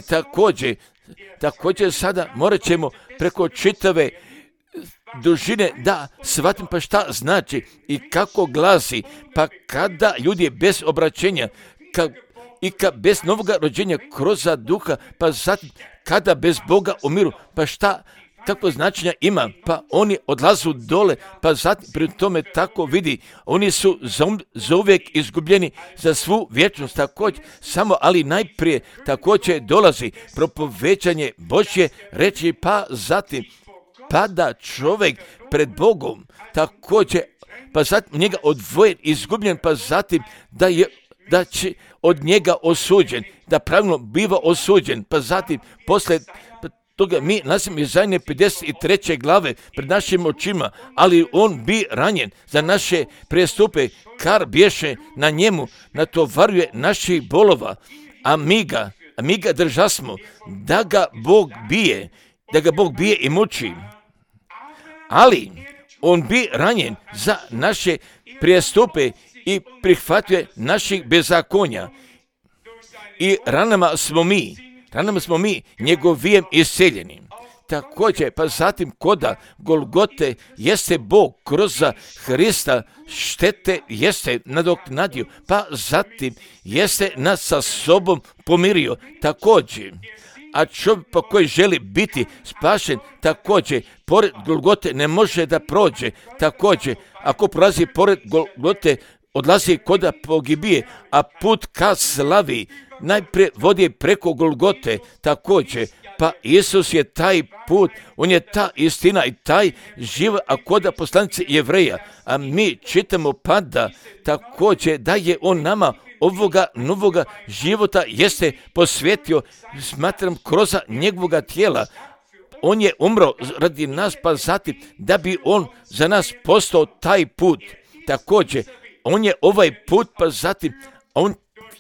također sada morat ćemo preko čitave dužine da shvatim pa šta znači i kako glasi, pa kada ljudi bez obraćenja i bez novoga rođenja kroz duha, pa zatim kada bez Boga umiru, pa šta tako značenja ima, pa oni odlazu dole, pa zatim pri tome tako vidi, oni su za uvijek izgubljeni za svu vječnost također, samo ali najprije također dolazi propovećanje Božje reči, pa zatim pada čovjek pred Bogom također, pa zatim njega odvojen, izgubljen, pa zatim da će od njega osuđen, da pravilno biva osuđen, pa zatim poslije toga mi nalazimo Izaije 53. glave pred našim očima, ali on bi ranjen za naše prestupe, kar bješe na njemu, natovaruje naših bolova, a mi ga držasmo, da ga Bog bije i muči. Ali on bi ranjen za naše prijestupe i prihvatuje naših bezakonja. I ranama smo mi njegovijem isceljeni. Također, pa zatim koda Golgote jeste Bog kroz Hrista štete jeste nadoknadio, pa zatim jeste nas sa sobom pomirio također. A čovjek po koji želi biti spašen također pored Golgote ne može da prođe također. Ako prolazi pored Golgote odlazi koda pogibije, a put ka slavi najprije vodi preko Golgote također. Pa Isus je taj put, on je ta istina i taj život, a koda poslanice Jevreja, a mi čitamo pa da također da je on nama ovoga novoga života jeste posvetio, smatram, kroz njegovoga tijela. On je umro radi nas, pa zatim da bi on za nas postao taj put. Također, on je ovaj put, pa zatim on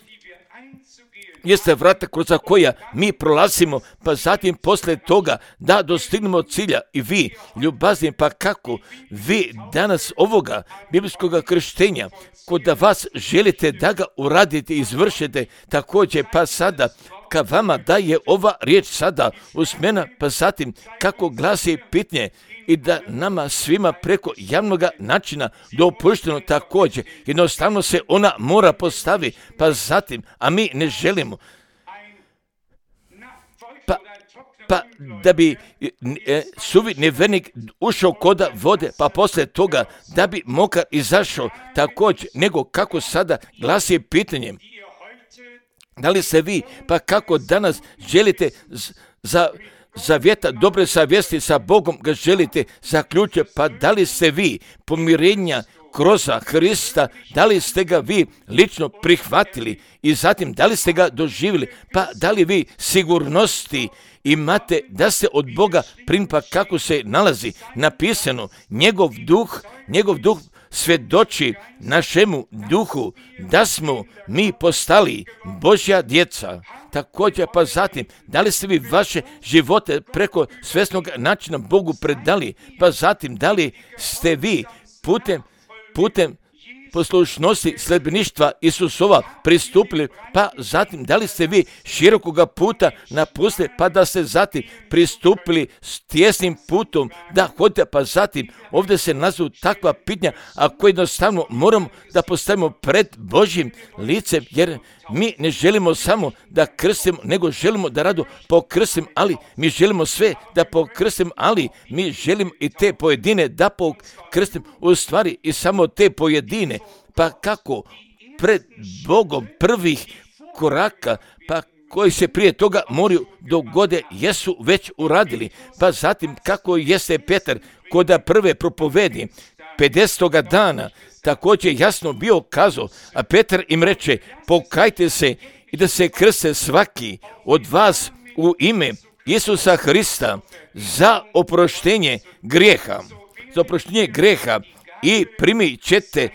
jeste vrata kroz koja mi prolazimo, pa zatim poslije toga da dostignemo cilja. I vi, ljubazni, pa kako vi danas ovoga biblijskog krštenja, kod da vas želite da ga uradite i izvršite, također pa sada ka vama da je ova riječ sada usmena, pa zatim kako glasi pitanje i da nama svima preko javnog načina dopušteno također. Jednostavno se ona mora postaviti, pa zatim, a mi ne želimo. Pa da bi suvi nevernik ušao koda vode, pa poslije toga da bi mokar izašao također, nego kako sada glasi pitanje. Da li se vi, pa kako danas želite zavjeta dobre savjesti sa Bogom ga želite zaključiti, pa da li ste vi pomirenja kroz Hrista, da li ste ga vi lično prihvatili i zatim da li ste ga doživjeli, pa da li vi sigurnosti imate da ste od Boga primili, pa kako se nalazi napisano, njegov duh svjedoči našemu duhu da smo mi postali Božja djeca. Također, pa zatim, da li ste vi vaše živote preko svjesnog načina Bogu predali, pa zatim, da li ste vi putem poslušnosti sljedbeništva Isusova pristupili, pa zatim da li ste vi širokoga puta napustili, pa da ste zatim pristupili s tjesnim putom da hodite, pa zatim ovdje se nazvu takva pitanja, a koje jednostavno moramo da postavimo pred Božjim licem, jer mi ne želimo samo da krstimo, nego želimo da rado pokrstimo, ali mi želimo sve da pokrstimo, ali mi želimo i te pojedine da pokrstimo, u stvari i samo te pojedine. Pa kako pred Bogom prvih koraka, pa koji se prije toga moraju dogode, jesu već uradili. Pa zatim kako jeste Petar koda prve propovedi 50. dana također jasno bio kazao, a Petar im reče, pokajte se i da se krste svaki od vas u ime Isusa Hrista za oproštenje grijeha i primit ćete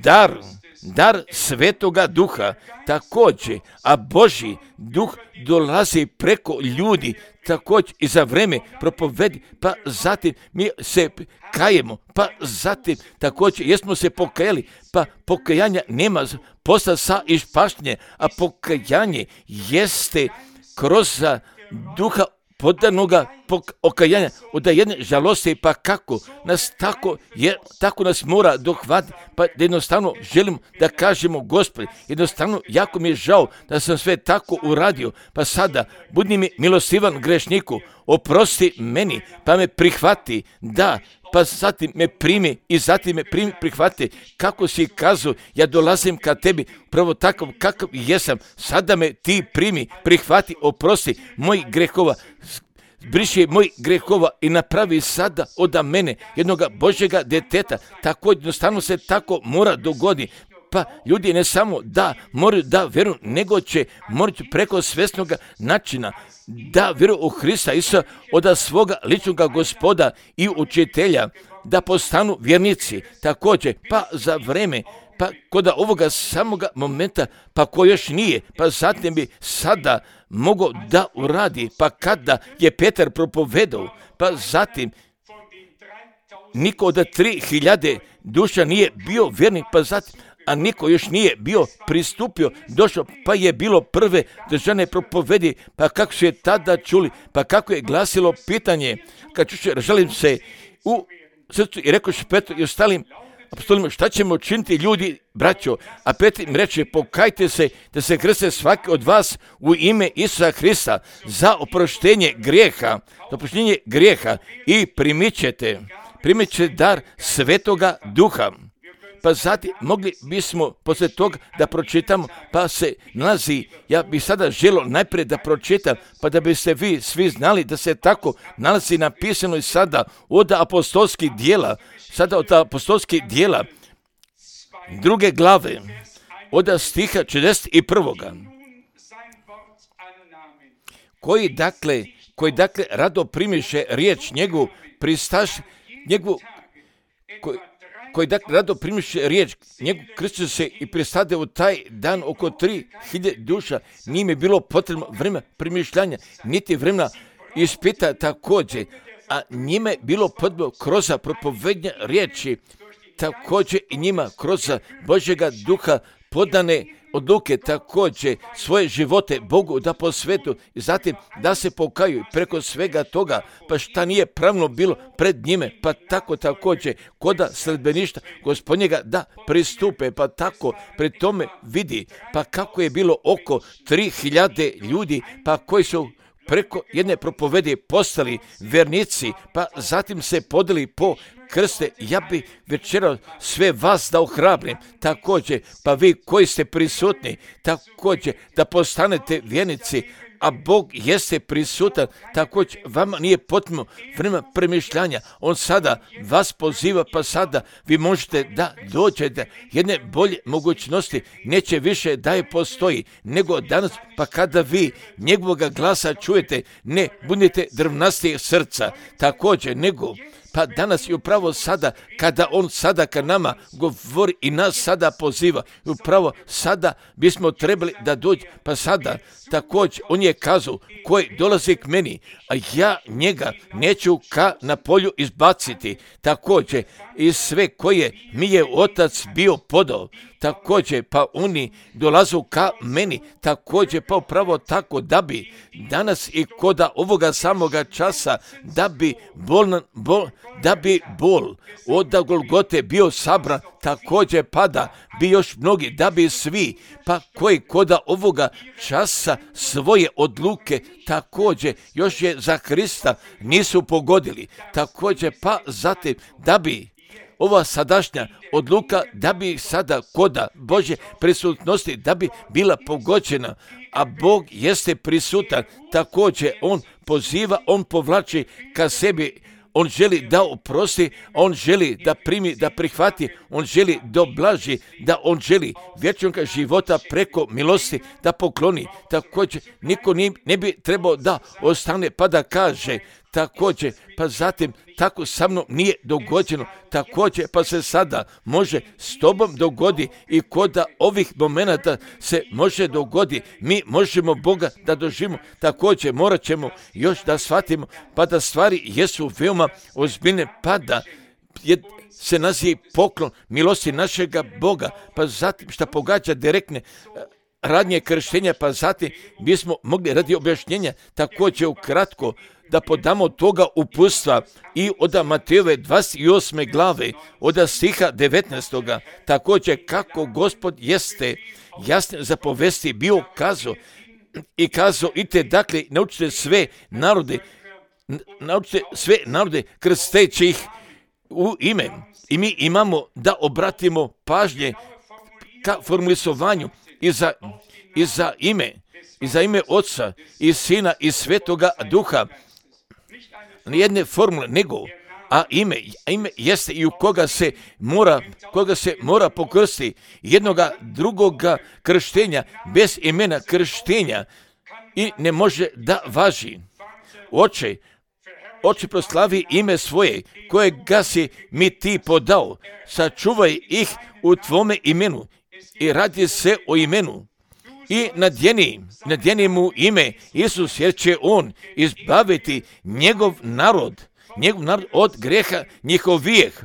dar Svetoga Duha također, a Božji Duh dolazi preko ljudi također i za vrijeme propovedi, pa zatim mi se kajemo, pa zatim također jesmo se pokajali, pa pokajanja nema posla sa ispašnje, a pokajanje jeste kroz Duha podanoga okajanja od jedne žalosti, pa kako nas tako nas mora dohvatiti, pa jednostavno želimo da kažemo Gospodi, jednostavno jako mi je žao da sam sve tako uradio, pa sada budi mi milostivan grešniku, oprosti meni, pa me prihvati, da, pa zatim me primi i zatim me prihvati, kako si kazao, ja dolazim ka tebi, pravo takav kakav jesam, sada me ti primi, prihvati, oprosti moj grehova, briši moj grehova i napravi sada od mene jednoga Božjega djeteta. Tako jednostavno se tako mora dogoditi. Pa ljudi ne samo da moraju da vjeruju, nego će morati preko svjesnog načina da vjeruju u Hrista Isusa od svoga ličnog Gospoda i učitelja, da postanu vjernici. Također, pa za vrijeme, pa kod ovoga samoga momenta, pa ko još nije, pa zatim bi sada mogao da uradi, pa kada je Petar propovedao, pa zatim niko od 3000 duša nije bio vjernik, pa zatim, a niko još nije bio pristupio, došao, pa je bilo prve državne propovedi, pa kako su je tada čuli, pa kako je glasilo pitanje, kad želim se u srcu i rekoš Petru i ostalim apostolima, šta ćemo činiti ljudi, braćo? A Petar im reče, pokajte se da se krste svaki od vas u ime Isusa Hrista za oproštenje grijeha i primit ćete dar Svetoga Duha. Pa zatim mogli bismo poslije toga da pročitamo, pa se nalazi, ja bih sada želio najprije da pročitam, pa da biste vi svi znali da se tako nalazi napisano i sada od apostolskih dijela, druge glave, od stiha 41. Koji dakle rado primiše riječ njegovu koji dakle rado primiše riječ njegov, krstio se i pristade u taj dan oko 3000 duša. Nije mi bilo potrebno vremena primišljanja, niti vremena ispita također, a njime je bilo potrebno kroz propovednje riječi, također i njima kroz Božjega Duha podane odluke, također svoje živote Bogu da posvetu i zatim da se pokaju preko svega toga, pa šta nije pravno bilo pred njime, pa tako također koda sledbeništa Gospodnjega da pristupe, pa tako pri tome vidi, pa kako je bilo oko 3000 ljudi, pa koji su preko jedne propovedi postali vjernici, pa zatim se podeli po krste. Ja bi večera sve vas da ohrabrim, također, pa vi koji ste prisutni, također da postanete vjernici, a Bog jeste prisutan, također vama nije potrebno vremena premišljanja. On sada vas poziva, pa sada vi možete da dođete jedne bolje mogućnosti, neće više da je postoji, nego danas, pa kada vi njegovoga glasa čujete, ne budete drvnastih srca, također, nego pa danas i upravo sada, kada on sada ka nama govori i nas sada poziva, i upravo sada bismo trebali da dođe, pa sada također on je kazao, koji dolazi k meni, a ja njega neću ka na polju izbaciti, također i sve koje mi je otac bio podao, također pa oni dolazu ka meni, također pa upravo tako da bi danas i koda ovoga samoga časa, da bi bol od Golgote bio sabran, također pada bi još mnogi, da bi svi, pa koji koda ovoga časa svoje odluke također još je za Krista nisu pogodili, također pa zatim da bi ova sadašnja odluka, da bi sada koda Božje prisutnosti, da bi bila pogođena, a Bog jeste prisutan, također on poziva, on povlači ka sebi, on želi da oprosti, on želi da primi, da prihvati, on želi da oblaži, da on želi vječnog života preko milosti da pokloni. Također niko ne bi trebao da ostane pa da kaže, također pa zatim tako sa mnom nije dogođeno, također pa se sada može s tobom dogodi i kod ovih momenata se može dogodi. Mi možemo Boga da doživimo, također morat ćemo još da shvatimo pa da stvari jesu veoma ozbiljne, pa da se nazivi poklon milosti našega Boga, pa zatim što pogađa direktne radnje krštenja, pa zatim bismo mogli radi objašnjenja također ukratko da podamo toga uputstva i od Matejove 28. glave, od stiha 19. također kako Gospod jeste jasne zapovesti bio kazao i kazao, idite dakle naučite sve narode krsteći ih u ime. I mi imamo da obratimo pažnje ka formulisovanju i za ime Otca i Sina i Svetoga Duha. Nijedne formule, nego, a ime jeste i u koga se mora pokrstiti, jednoga drugoga krštenja bez imena krštenja i ne može da važi. Oče proslavi ime svoje, kojega si mi ti podao, sačuvaj ih u tvome imenu i radi se o imenu. I nadjeni mu ime Isus, jer će on izbaviti njegov narod od greha njihovijeh.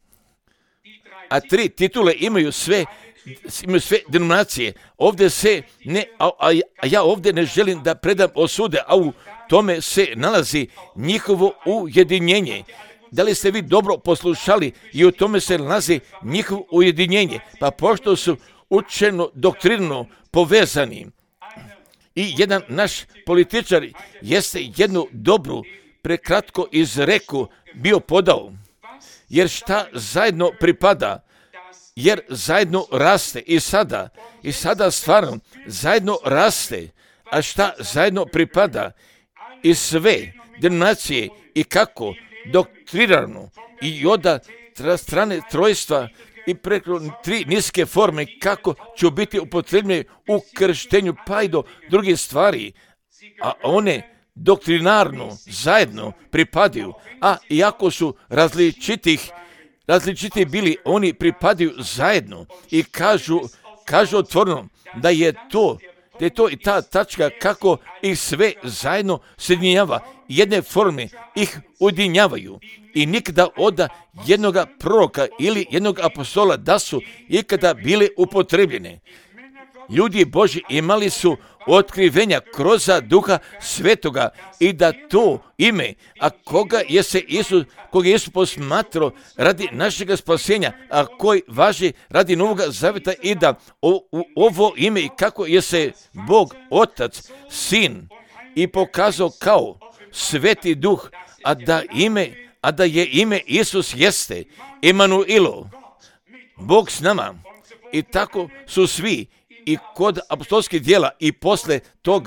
A 3 titule imaju sve denominacije. Ovdje se ja ovdje ne želim da predam osude, a u tome se nalazi njihovo ujedinjenje. Da li ste vi dobro poslušali? I u tome se nalazi njihovo ujedinjenje. Pa pošto su učeno doktrinno povezani. I jedan naš političar jeste jednu dobru, prekratko izreku bio podao. Jer šta zajedno pripada, jer zajedno raste i sada stvarno zajedno raste, a šta zajedno pripada i sve denominacije i kako doktrinarno i od strane trojstva i preko 3 niske forme kako će biti upotrebljene u krštenju pa i do drugih stvari, a one doktrinarno zajedno pripadaju, a iako su različiti bili, oni pripadaju zajedno i kažu otvoreno da je to i ta tačka kako ih sve zajedno sjedinjava, jedne forme ih ujedinjavaju i nikada od jednoga proroka ili jednog apostola da su ikada bile upotrebljene. Ljudi Božji imali su otkrivenja kroz Duha Svetoga i da to ime, a koga je Isus posmatrao radi našega spasenja, a koji važi radi Novog Zaveta i da ovo ime i kako je se Bog, Otac, Sin i pokazao kao Sveti Duh, a da je ime Isus jeste Emanuilo, Bog s nama. I tako su svi i kod apostolskih djela i posle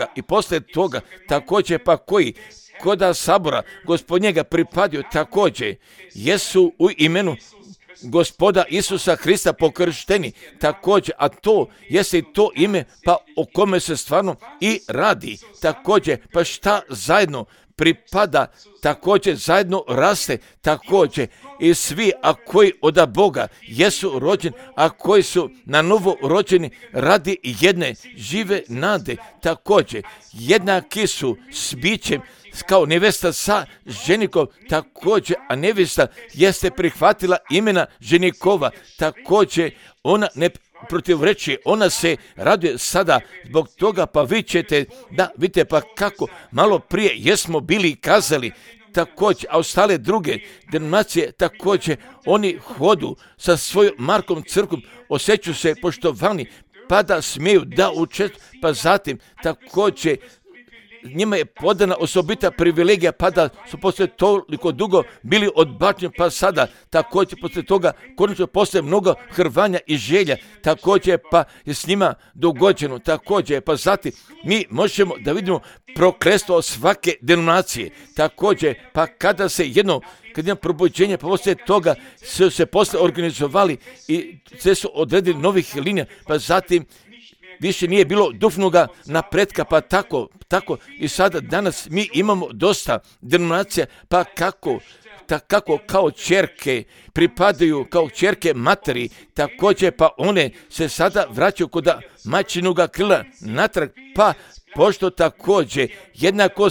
toga, također pa koji kod sabora Gospodnjega pripadio također, jesu u imenu Gospoda Isusa Hrista pokršteni također, a to jeste i to ime pa o kome se stvarno i radi također, pa šta zajedno pripada, također zajedno raste također i svi, a koji od Boga jesu rođeni, a koji su na novo rođeni radi jedne žive nade također, jednaki su s bićem kao nevesta sa ženikom također, a nevesta jeste prihvatila imena ženikova također, ona ne protivrečuje, ona se raduje sada zbog toga, pa vi ćete da vidite pa kako malo prije jesmo bili kazali također, a ostale druge denominacije također, oni hodu sa svojom Markom crkvom, osjećaju se poštovani, pa da smiju da učestvuju, pa zatim također njima je podana osobita privilegija, pa da su poslije toliko dugo bili odbačeni, pa sada također poslije toga konačno poslije mnogo hrvanja i želja, također pa je s njima dogođeno, također pa zatim mi možemo da vidimo prokletstvo svake denominacije, također pa kada ima probuđenje, pa poslije toga su se poslije organizovali i sve su odredili novih linija, pa zatim više nije bilo duhovnoga napretka, pa tako i sada danas mi imamo dosta denominacija, pa kako kao ćerke pripadaju kao ćerke materi, također pa one se sada vraćaju kod majčinoga krila natrag, pa pošto također jednako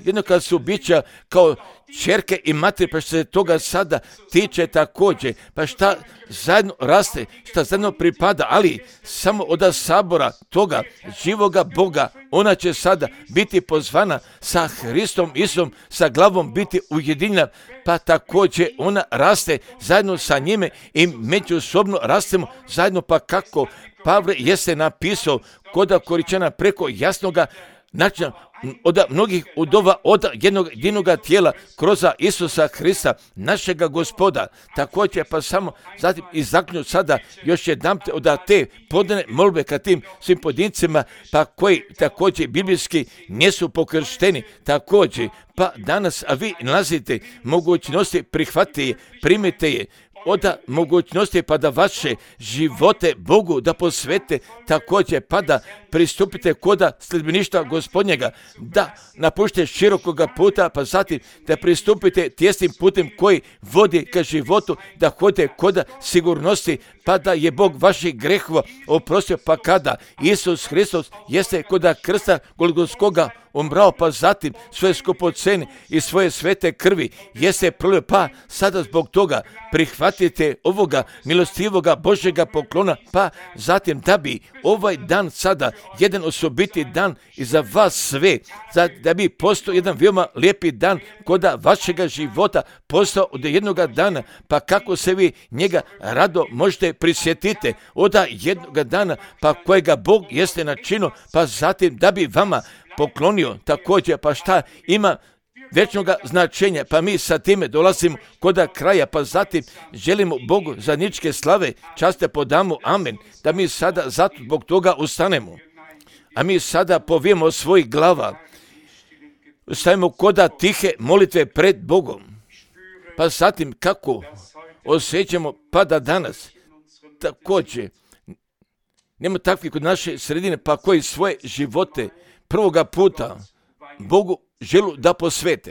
su bića kao ćerke i materi, pa što se toga sada tiče također, pa šta zajedno raste, šta zajedno pripada, ali samo od sabora toga živoga Boga, ona će sada biti pozvana sa Hristom Isusom, sa glavom biti ujedinjena, pa također ona raste zajedno sa njime i međusobno rastemo zajedno, pa kako Pavle jeste napisao kod Koričana preko jasnoga načina od mnogih udova, od jednoga tijela kroz Isusa Hrista, našega Gospoda. Također pa samo zatim izaknju sada još jedan od te podane molbe ka tim svim pojedincima, pa koji također biblijski nisu pokršteni, također pa danas, a vi nalazite mogućnosti, prihvatite je, primite je, od mogućnosti pa da vaše živote Bogu da posvete, također pa da pristupite kod sljedbeništva Gospodnjega, da napuštite širokoga puta, pa zatim da pristupite tjesnim putem koji vodi ka životu, da hodite kod sigurnosti, pa da je Bog vaših grehova oprostio, pa kada Isus Hristos jeste kod krsta Golgotskoga umrao, pa zatim svoje skupocene i svoje svete krvi jeste prolio, pa sada zbog toga prihvatite ovoga milostivoga Božjega poklona, pa zatim da bi ovaj dan sada jedan osobiti dan i za vas sve, da bi postao jedan veoma lijepi dan kod vašega života, postao od jednoga dana, pa kako se vi njega rado možete prisjetiti od jednoga dana, pa kojega Bog jeste načinio, pa zatim da bi vama poklonio također, pa šta ima večnoga značenja, pa mi sa time dolazimo kod kraja, pa zatim želimo Bogu zajedničke slave, časte podamo, amen, da mi sada zato zbog toga ustanemo, a mi sada povijemo svojih glava, stavimo kod tihe molitve pred Bogom, pa zatim kako osjećamo pa da danas također nema takvi kod naše sredine, pa koji svoje živote prvoga puta Bogu želu da posvete.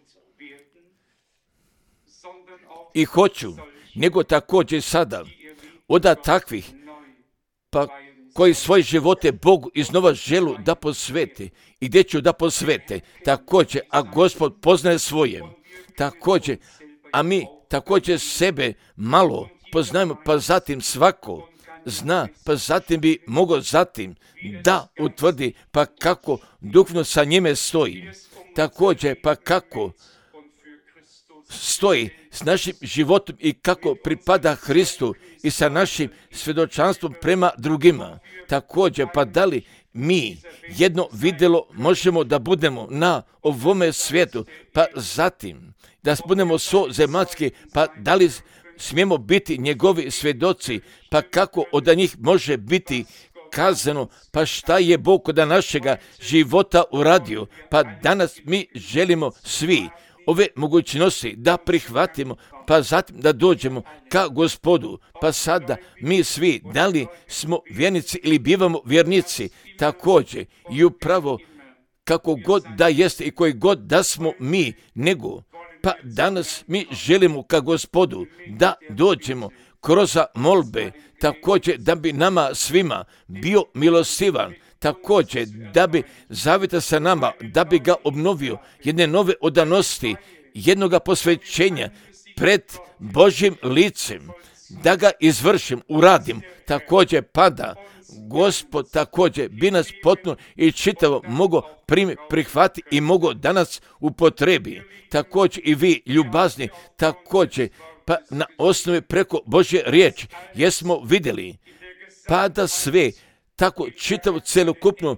I hoću, nego također sada, od takvih, pa koji svoje živote Bogu iznova želu da posvete i gdje ću da posvete, također, a Gospod poznaje svoje, također, a mi također sebe malo poznajemo, pa zatim svako zna, pa zatim bi mogao zatim da utvrdi pa kako duhovno sa njime stoji. Također pa kako stoji s našim životom i kako pripada Hristu i sa našim svjedočanstvom prema drugima. Također pa da li mi jedno vidjelo možemo da budemo na ovome svijetu, pa zatim da budemo zemaljski, pa da li smijemo biti njegovi svjedoci, pa kako od njih može biti kazano, pa šta je Bog kod našega života uradio, pa danas mi želimo svi ove mogućnosti da prihvatimo, pa zatim da dođemo ka Gospodu. Pa sada mi svi, da li smo vjernici ili bivamo vjernici, također i upravo kako god da jeste i koji god da smo mi, nego pa danas mi želimo ka Gospodu da dođemo kroz molbe, također da bi nama svima bio milostivan, također da bi zavjeta sa nama, da bi ga obnovio, jedne nove odanosti, jednoga posvećenja pred Božjim licem, da ga izvršim, uradim, također pada Gospod također bi nas potpuno i čitavo mogo prihvati i mogo danas upotrebi. Također i vi ljubazni, također pa na osnovi preko Božje riječi jesmo vidjeli pa da sve tako čitavo celokupno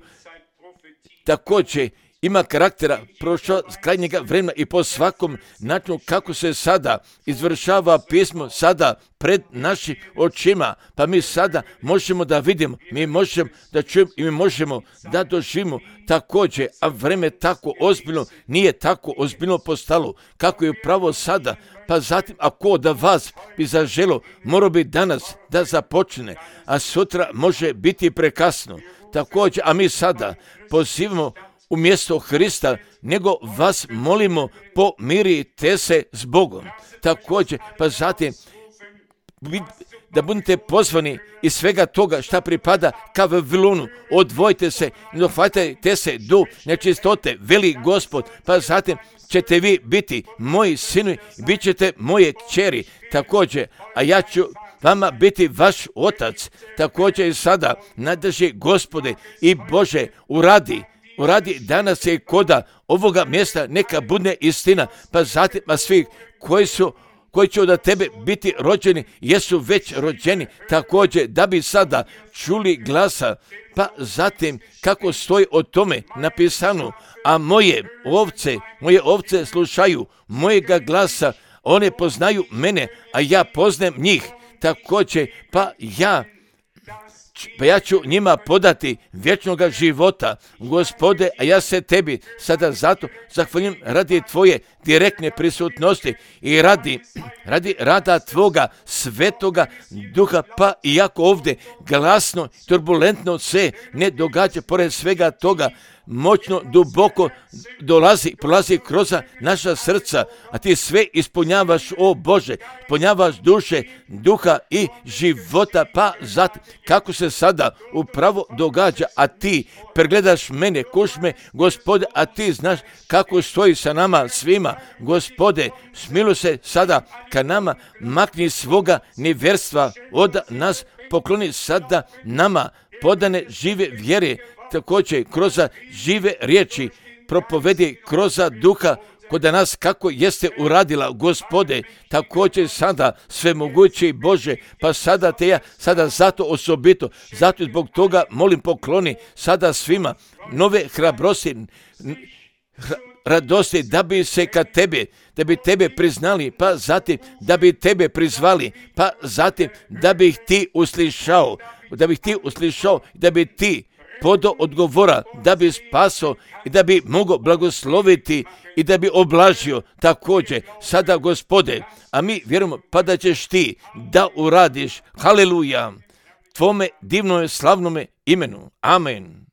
također ima karaktera prošlo s krajnjega vremena i po svakom načinu kako se sada izvršava pismo sada pred našim očima, pa mi sada možemo da vidimo, mi možemo da čujemo i mi možemo da doživimo također, a vreme tako ozbiljno nije tako ozbiljno postalo kako je upravo sada, pa zatim ako da vas bi zaželo, morao bi danas da započne, a sutra može biti prekasno. Također, a mi sada pozivamo umjesto Hrista, nego vas molimo pomirite se s Bogom. Također, pa zatim da budete pozvani iz svega toga šta pripada ka Vavilonu, odvojite se, ne dohvatajte se do nečistote, veli Gospod, pa zatim ćete vi biti moji sinovi, bit ćete moje kćeri, također, a ja ću vama biti vaš otac, također i sada, nadrži Gospode i Bože, uradi danas je koda ovoga mjesta neka bude istina, pa zatim a svi koji će od tebe biti rođeni, jesu već rođeni, također da bi sada čuli glasa, pa zatim kako stoji o tome napisano, a moje ovce slušaju mojega glasa, one poznaju mene, a ja poznajem njih, također pa ja ću njima podati vječnoga života, Gospode, a ja se tebi sada zato zahvaljujem radi tvoje direktne prisutnosti i radi rada tvoga svetoga duha, pa iako ovdje glasno, turbulentno se ne događa pored svega toga, moćno, duboko prolazi kroz naša srca, a ti sve ispunjavaš, o Bože, ispunjavaš duše, duha i života, pa zatim kako se sada upravo događa, a ti pregledaš mene, kušme, Gospode, a ti znaš kako stoji sa nama svima, Gospode, smiluj se sada ka nama, makni svoga nevjerstva od nas, pokloni sada nama podane žive vjere, također kroz žive riječi propovedi kroz duha kod nas kako jeste uradila, Gospode, također sada svemogući Bože, pa sada te ja sada zato osobito, zato zbog toga molim pokloni sada svima nove hrabrosti, radosti da bi se kad tebe, da bi tebe priznali, pa zatim da bi tebe prizvali, pa zatim da bi ih ti uslišao, da bi ti podo odgovora, da bi spasao i da bi mogao blagosloviti i da bi oblažio također sada, Gospode, a mi vjerujemo pa da ćeš ti da uradiš, haleluja, tvome divnome slavnome imenu, amen.